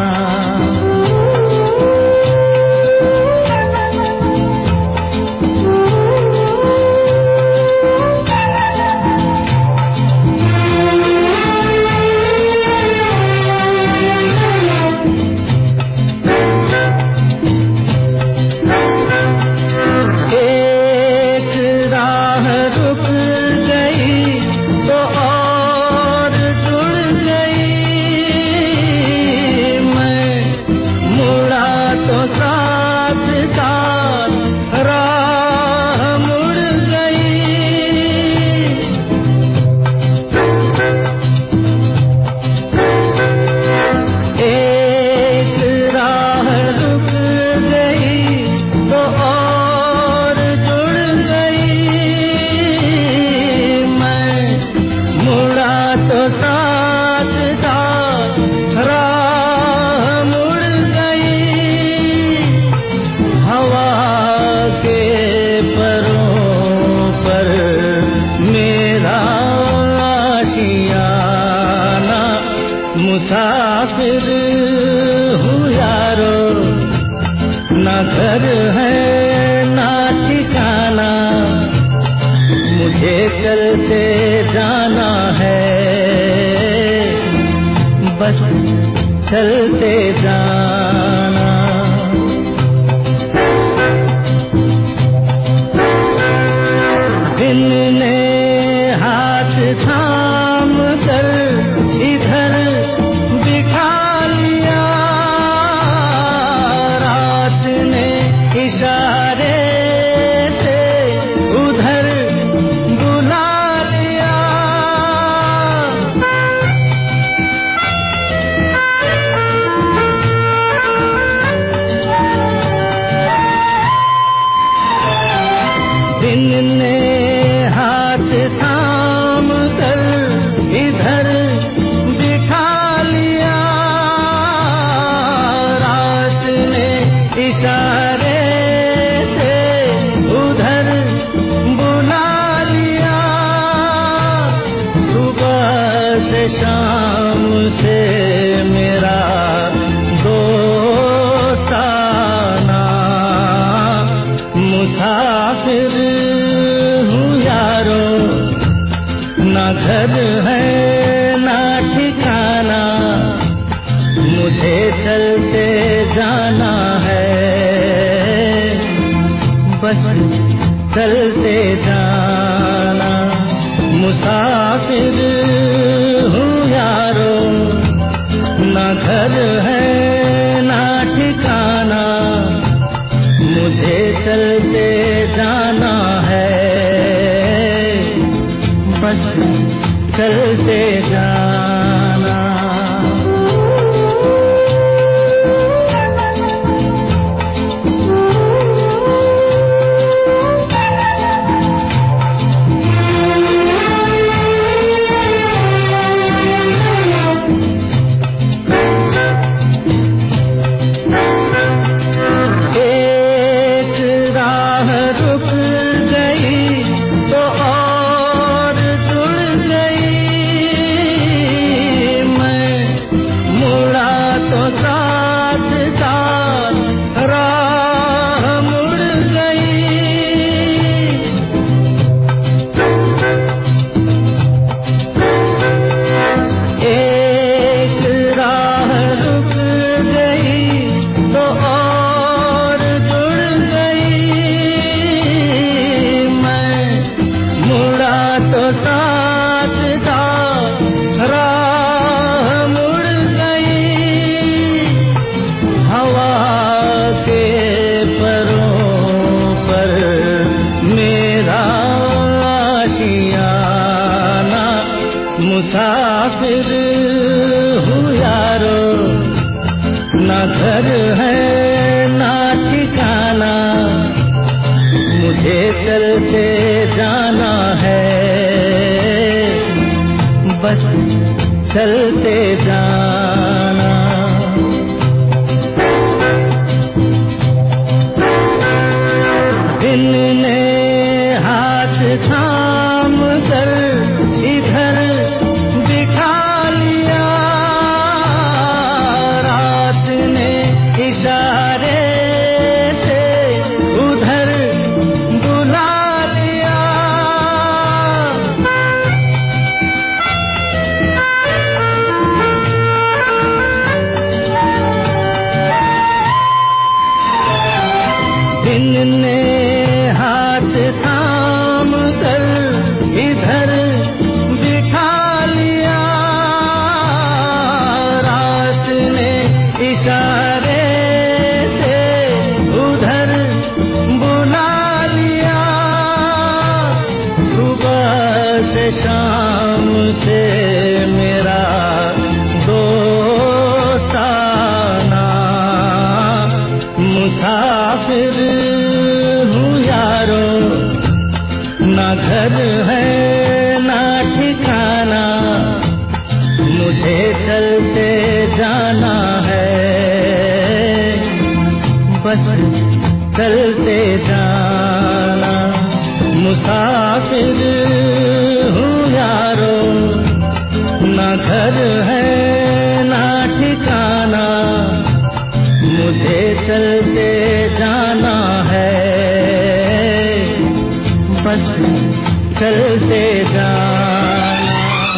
घर है ना ठिकाना, मुझे चलते जाना है, बस चलते जाना। दिन ने हाथ थाम कर इधर दिखा लिया, रात ने इशारे से उधर बुला लिया। दिन ने हाथ थाम कर इधर दिखा लिया, रात ने इशारे से उधर बुला लिया। सुबह से शाम से मेरा दोस्ताना, मुसाफिर हूँ यारो, ना घर है ना ठिकाना, मुझे चलते जाना है, बस चलते जाना। मुसाफिर हूँ यारो, ना घर है ना ठिकाना, मुझे चलते जाना है, बस चलते जाना। मुसाफिर हूँ यारो, ना घर है ना ठिकाना, मुझे चलते जाना है, बस चलते जाना। दिन ने हाथ थाम कर इधर दिखा लिया, रात ने इशारे से उधर बुला लिया। दिन ने हाथ थाम कर इधर दिखा लिया, रात ने इशारे से उधर बुला लिया। सुबह से शाम से मेरा दोस्ताना, मुसाफिर हूँ यारो, ना घर है ना ठिकाना, मुझे चलते जाना है, बस चलते जाना। मुसाफिर हूँ यारो, ना घर है ना ठिकाना, मुझे चलते जाना बस चलते जाना।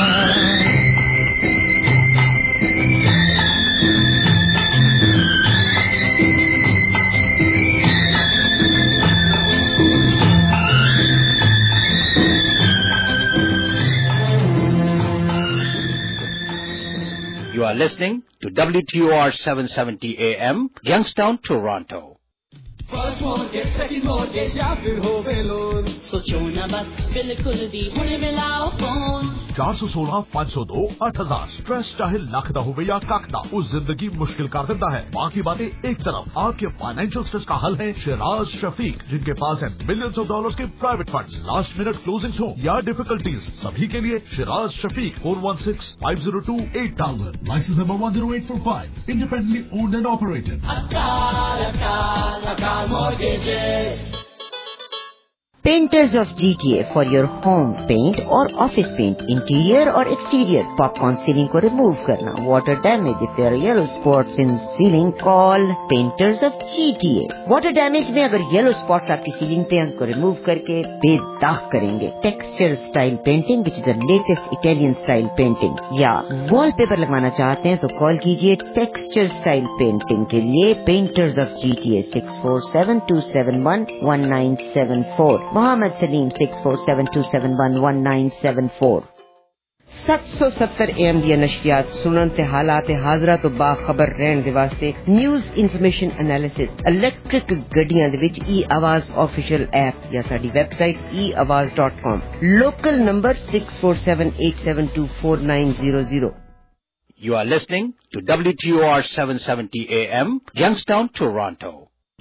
You are listening to W T O R seven seventy A M, Youngstown, Toronto. First mortgage, second mortgage, या फिर होवे लोन, सोचो ना बस बिल्कुल भी हुणे मिलाओ फोन। चार सौ सोलह पाँच सौ दो आठ हजार स्ट्रेस चाहे लख दा होवे या कख दा, उस जिंदगी मुश्किल कर देता है। बाकी बातें एक तरफ, आपके फाइनेंशियल स्ट्रेस का हल है शिराज शफीक, जिनके पास है मिलियंस ऑफ डॉलर्स के private funds. Last minute closing हो या डिफिकल्टीज, सभी के लिए Shiraz Shafiq four one six five zero two eight thousand, licence number one zero eight four five, independently owned and operated. अकाल अकाल अकाल mortgages. Painters of G T A for your home paint और office paint, interior और exterior, popcorn ceiling को remove करना, water damage, if there are yellow spots in ceiling, call Painters of G T A. Water damage में अगर yellow spots आपकी ceiling पे उनको remove करके बेदाग करेंगे, texture style painting which is the latest Italian style painting, या wallpaper लगवाना चाहते हैं तो call कीजिए texture style painting के लिए Painters of G T A six four seven two seven one one nine seven four, Mohammed Salim six four seven two seven one one nine seven four. सत्त सौ सत्तर एम दी नशियात सुनन ते हालात हाजरा तो बाखबर रहन दे वास्ते न्यूज़ इन्फॉर्मेशन एनालिसिस इलेक्ट्रिक गड्डियां दे विच ई आवाज ऑफिशियल ऐप या साडी वेबसाइट ई आवाज dot com, local number six four seven eight seven two four nine zero zero. You are listening to W T O R seven seventy A M, Youngstown, Toronto.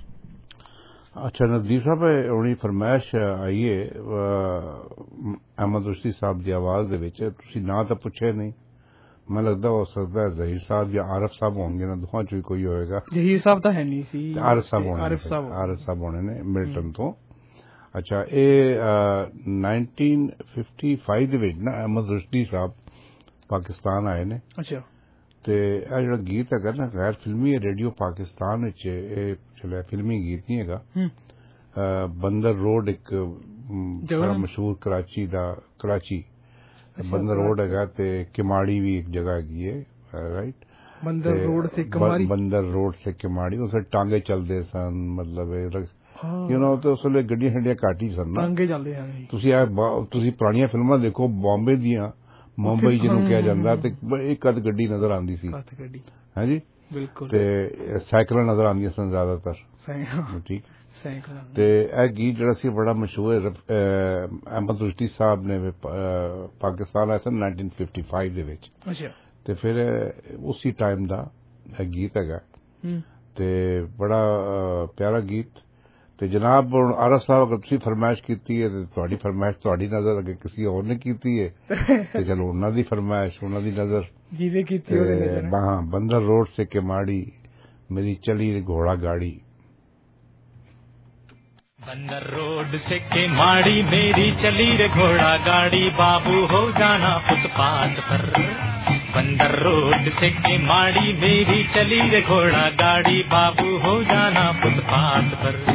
अच्छा नदीर साहब उन्हीं फरमाइश आई है अहमद रुश्दी साहब की आवाज दे विच, तुसी ना तो पूछे नहीं, मैं लगता हो सकता है जहीर साहब या आरिफ साहब होंगे ना, दोहां चों कोई होएगा। जहीर साहब तो है नहीं सी, आरिफ साहब होने आरिफ साहब आरिफ साहब होने ने मिल्टन तो। अच्छा ये नाइनटीन फिफ्टी फाइव दे विच ना अहमद रुश्दी साहब पाकिस्तान आए ने। अच्छा ते आ जेड़ा गीत है ना गैर फिल्मी रेडियो पाकिस्तान विच ए चले, फिल्मी गीत नहीं है। बंदर रोड एक बड़ा मशहूर कराची दा, कराची बंदर रोड है ते किमाड़ी भी एक जगह हैगी है, राइट। बंदर रोड से किमाड़ी, बंदर रोड से किमाड़ी, उसे टांगे चलते सन, मतलब यू नो तो उस वेले गड्डियां शड्डियां घट ही सन ना, टांगे चलदे हैं। तुसी आ तुसी पुरानियां फिल्मां देखो, बॉम्बे दियां, मुंबई जिन्हों कहा जाता ते एक अद गड्डी नजर आती सी, है जी, बिल्कुल, ते साइकिल नजर आंदी सन ज्यादातर, ठीक। ते ए गीत जेड़ा सी बड़ा मशहूर है, अहमद रुश्दी साहब ने पाकिस्तान आए सन नाइनटीन फिफ्टी फाइव दे विच, ते फिर उसी टाइम दा गीत हैगा, ते बड़ा प्यारा गीत। ते जनाब आरिफ साहब अगर तुसी फरमाइश कीती है ते तुहाडी फरमाइश तुहाडी नजर अगे किसी और ने कीती है ते चलो उन्हां दी फरमाइश उन्हां दी नजर जीदे कीती ओदे नजर। हां, बंदर रोड से किमाड़ी मेरी चली रे घोड़ा गाड़ी, बंदर रोड से किमाड़ी मेरी चली रे घोड़ा गाड़ी, बाबू हो जाना फुटपाथ पर। बंदर रोड से किमाड़ी मेरी चली रे घोड़ा गाड़ी, बाबू हो जाना फुटपाथ पर।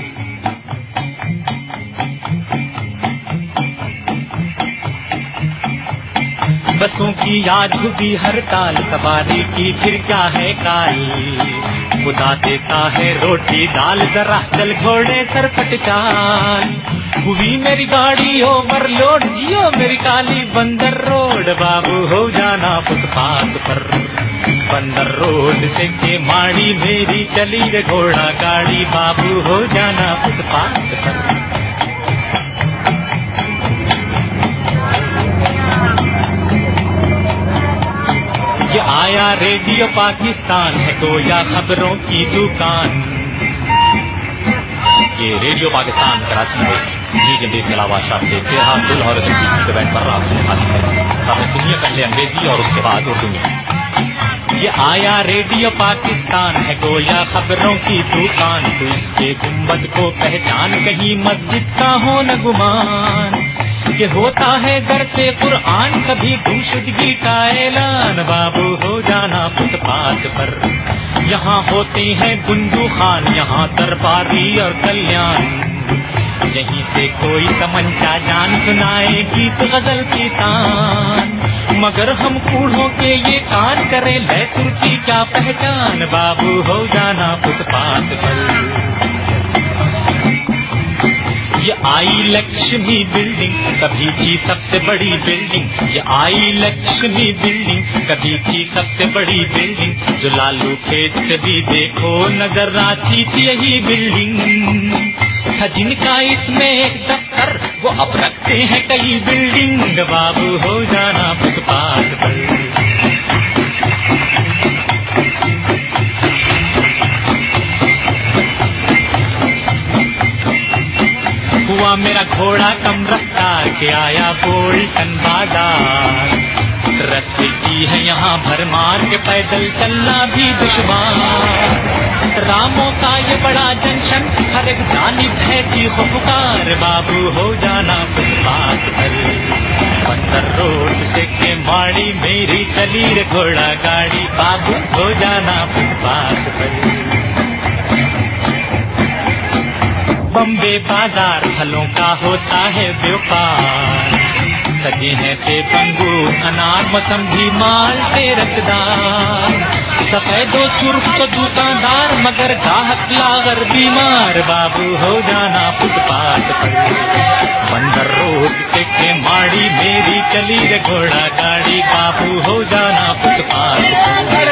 बसों की याद हुई हड़ताल, सवारी की फिर क्या है काल, खुदा देता है रोटी दाल, जरा चल घोड़े सरपट चाल। हुई मेरी गाड़ी ओवरलोड, जियो मेरी काली बंदर रोड, बाबू हो जाना फुटपाथ पर। बंदर रोड से के माड़ी मेरी चली रे घोड़ा गाड़ी, बाबू हो जाना फुटपाथ पर। ये आया रेडियो पाकिस्तान है गोया खबरों की दुकान। ये रेडियो पाकिस्तान कराची में मीडियम वेव के अलावा शाम के तेरह सोलह और बीस बैंड पर रात से आती है। हमें सुनिए पहले अंग्रेजी और उसके बाद उर्दू में। ये आया रेडियो पाकिस्तान है गोया खबरों की दुकान, तो इसके गुम्बद को पहचान कहीं मस्जिद का हो न गुमान। ये होता है घर से कुरान, कभी गुमशुदगी का ऐलान, बाबू हो जाना फुटपाथ पर। यहाँ होते हैं गुंजू खान, यहाँ दरबारी और कल्याण, यहीं से कोई तमंचा जान सुनाए गीत गजल की तान, मगर हम कूढ़ों के ये कान करें लहसुर की क्या पहचान, बाबू हो जाना फुटपाथ पर। ये आई लक्ष्मी बिल्डिंग कभी थी सबसे बड़ी बिल्डिंग, ये आई लक्ष्मी बिल्डिंग कभी थी सबसे बड़ी बिल्डिंग, जो लालू खेत से भी देखो नजर आती थी यही बिल्डिंग, था जिनका इसमें एक दफ्तर वो अब रखते हैं कई बिल्डिंग, बाबू हो जाना फुटपाथ पर। हुआ मेरा घोड़ा कम रफ्तार के आया बोल्टन बाजार, रस्ते की है यहाँ भरमार के पैदल चलना भी दुश्वार, रामों का ये बड़ा जंक्शन हर एक जानिब है चीखो पुकार, बाबू हो जाना फुटपाथ पर। बंदर रोड से के माड़ी मेरी चली रे घोड़ा गाड़ी, बाबू हो जाना फुटपाथ पर। बम्बे बाजार फलों का होता है व्यापार, सजे हैं सेब अंगूर अनार मौसम्बी माल्टे रसदार, सफेदो सुर्ख तो दुकानदार मगर ग्राहक लागर बीमार, बाबू हो जाना फुटपाथ पर। बंदर रोड से के माड़ी मेरी चली रे घोड़ा गाड़ी, बाबू हो जाना फुटपाथ पर।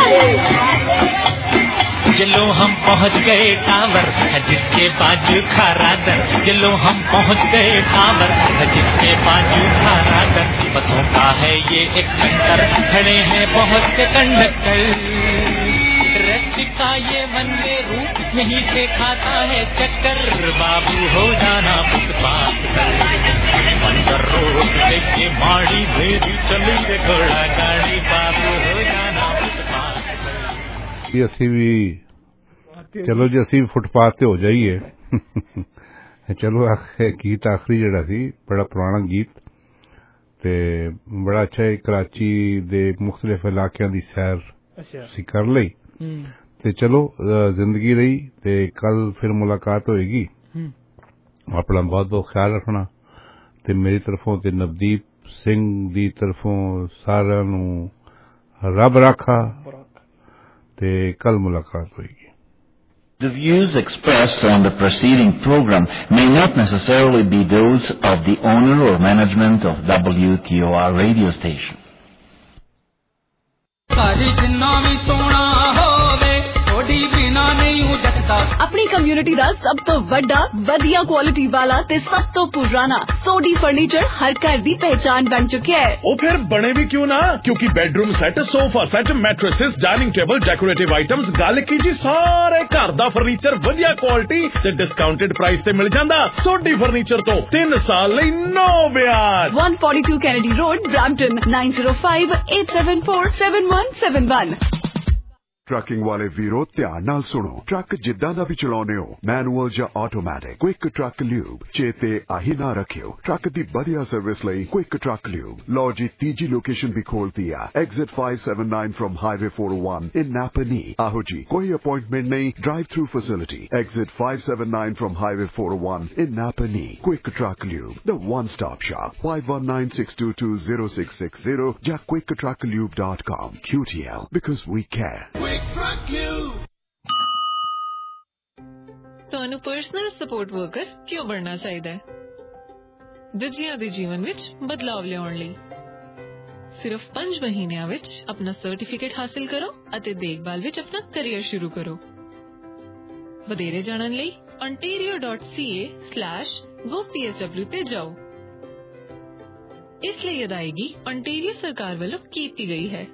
चलो हम पहुंच गए टावर जिसके बाजू खारा दर, चलो हम पहुंच गए टावर जिसके बाजू खारा दर, बसों का है ये एक सेंटर खड़े हैं बहुत से कंडक्टर, रस्ते का ये वन वे रूट यहीं से खाता है चक्कर, बाबू हो जाना फुटपाथ पर। बंदर रोड से के माड़ी मेरी चली रे घोड़ा गाड़ी, बाबू हो जाना फुटपाथ पर। ਅਸੀਂ ਵੀ ਚਲੋ ਜੀ ਅਸੀਂ ਵੀ ਫੁੱਟਪਾਥ ਤੇ ਹੋ ਜਾਈਏ। ਚਲੋ ਗੀਤ ਆਖਰੀ ਜਿਹੜਾ ਸੀ ਬੜਾ ਪੁਰਾਣਾ ਗੀਤ ਤੇ ਬੜਾ ਅੱਛਾ ਹੈ, ਕਰਾਚੀ ਦੇ ਮੁxtਲਿਫ ਇਲਾਕਿਆਂ ਦੀ ਸੈਰ ਅਸੀਂ ਕਰ ਲਈ ਤੇ ਚਲੋ ਜ਼ਿੰਦਗੀ ਰਹੀ ਤੇ ਕੱਲ ਫਿਰ ਮੁਲਾਕਾਤ ਹੋਏਗੀ। ਆਪਣਾ ਬਹੁਤ ਬਹੁਤ ਖਿਆਲ ਰੱਖਣਾ ਤੇ ਮੇਰੀ ਤਰਫੋਂ ਤੇ ਨਵਦੀਪ ਸਿੰਘ ਦੀ ਤਰਫੋਂ ਸਾਰਿਆਂ ਨੂੰ ਰੱਬ ਰਾਖਾ ਤੇ ਕੱਲ ਮੁਲਾਕਾਤ ਹੋਏਗੀ। The views expressed on the preceding program may not necessarily be those of the owner or management of W T O R radio station. अपनी कम्युनिटी दा सब तो वड्डा वधिया क्वालिटी वाला ते सब तो पुराना सोडी फर्नीचर हर घर दी पहचान बन चुका है। ओ फिर बने भी क्यों ना, क्योंकि bedroom set, sofa set, mattresses, dining table, decorative items, गल की जी सारे घर दा फर्नीचर वधिया क्वालिटी ते डिस्काउंटेड प्राइस ते मिल जांदा। सोडी फर्नीचर तो तीन साल लई नो ब्याज। one forty-two Kennedy Road, Brampton, nine zero five eight seven four seven one seven one। Trucking वाले वीरो ध्यान नाल सुनो, ट्रक जिद्दां दा भी चलाउने हो, मैनुअल या ऑटोमैटिक, क्विक ट्रक ल्यूब चेते आही ना रखियो। ट्रक दी बढ़िया सर्विस लई क्विक ट्रक ल्यूब लो जी तीजी लोकेशन भी खोल दिया, exit five seventy-nine from highway four oh one in Napanee. आहो जी कोई अपॉइंटमेंट नहीं, drive through facility, exit five seventy-nine from highway four oh one in Napanee. Quick truck lube the one stop shop, five one nine six two two zero six six zero या quick truck lube dot com। Q T L because we care। ਤੁਹਾਨੂੰ personal support worker ਕਿਉਂ ਬਣਨਾ ਚਾਹੀਦਾ ਹੈ? ਦੂਜਿਆਂ ਦੇ ਜੀਵਨ ਵਿੱਚ ਬਦਲਾਵ ਲਿਆਉਣ ਲਈ ਸਿਰਫ ਪੰਜ ਮਹੀਨਿਆਂ ਵਿੱਚ ਆਪਣਾ ਸਰਟੀਫਿਕੇਟ ਹਾਸਲ ਕਰੋ ਅਤੇ ਦੇਖਭਾਲ ਵਿੱਚ ਆਪਣਾ ਕੈਰੀਅਰ ਸ਼ੁਰੂ ਕਰੋ। ਵਧੇਰੇ ਜਾਣਨ ਲਈ ontario dot c a slash go p s w ਤੇ ਜਾਓ। ਇਸ ਲਈ ਅਦਾਇਗੀ ontario ਸਰਕਾਰ ਵੱਲੋਂ ਕੀਤੀ ਗਈ ਹੈ।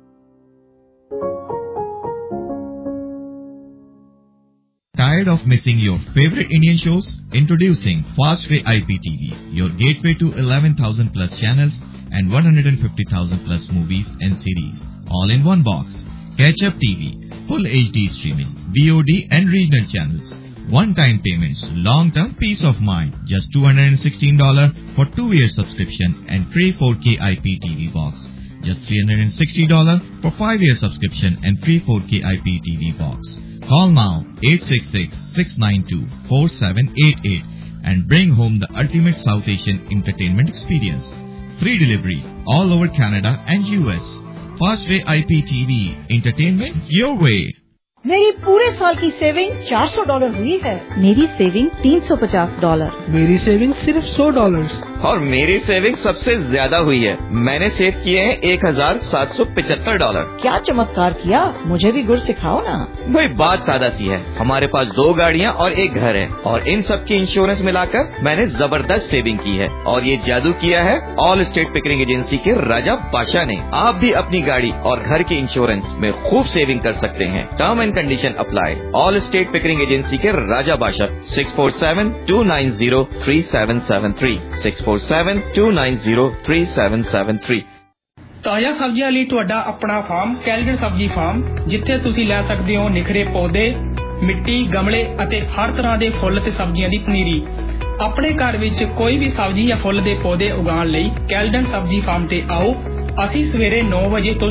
Tired of missing your favorite Indian shows? Introducing Fastway I P T V, your gateway to eleven thousand plus channels and one hundred fifty thousand plus movies and series, all in one box. Catch Up T V, full H D streaming, V O D and regional channels. One-time payments, long-term peace of mind. Just two hundred sixteen dollars for two-year subscription and free four K I P T V box. Just three hundred sixty dollars for five-year subscription and free four K I P T V box. Call now eight six six, six nine two, four seven eight eight and bring home the ultimate South Asian entertainment experience. Free delivery all over Canada and U S. Fastway I P T V, entertainment your way. मेरी पूरे साल की saving चार सौ dollar हुई है। मेरी saving तीन सौ पचास डॉलर। मेरी सेविंग सिर्फ सौ डॉलर। और मेरी सेविंग सबसे ज्यादा हुई है। मैंने सेव किए हैं एक हजार सात सौ पिछहत्तर डॉलर। क्या चमत्कार किया, मुझे भी गुर सिखाओ ना। भाई बात सादा सी है, हमारे पास दो गाड़ियाँ और एक घर है और इन सब की इंश्योरेंस मिलाकर मैंने जबरदस्त सेविंग की है। और ये जादू किया है ऑल स्टेट पिकरिंग एजेंसी के राजा बादशाह ने। आप भी अपनी गाड़ी और घर की इंश्योरेंस में खूब सेविंग कर सकते हैं। Term and condition apply. All state Pickering agency के Raja Badshah six four seven two nine zero three seven seven three six four seven two nine zero three seven seven three. ਤਾਜ਼ਾ ਸਬਜ਼ੀਆਂ ਲਈ ਤੁਹਾਡਾ ਆਪਣਾ ਫਾਰਮ ਕੈਲਗਨ ਸਬਜ਼ੀ ਫਾਰਮ, ਜਿੱਥੇ ਤੁਸੀਂ ਲੈ ਸਕਦੇ ਹੋ ਨਿਖਰੇ ਪੌਦੇ, ਮਿੱਟੀ, ਗਮਲੇ ਅਤੇ ਹਰ ਤਰ੍ਹਾਂ ਦੇ ਫੁੱਲ ਤੇ ਸਬਜ਼ੀਆਂ ਦੀ ਪਨੀਰੀ। ਆਪਣੇ ਘਰ ਵਿੱਚ ਕੋਈ ਵੀ ਸਬਜ਼ੀ ਜਾਂ ਫੁੱਲ ਦੇ ਪੌਦੇ ਉਗਾਉਣ ਲਈ ਕੈਲਗਨ ਸਬਜ਼ੀ ਫਾਰਮ ਤੇ ਆਓ। ਅਸੀਂ ਸਵੇਰੇ ਨੌ ਵਜੇ ਤੋਂ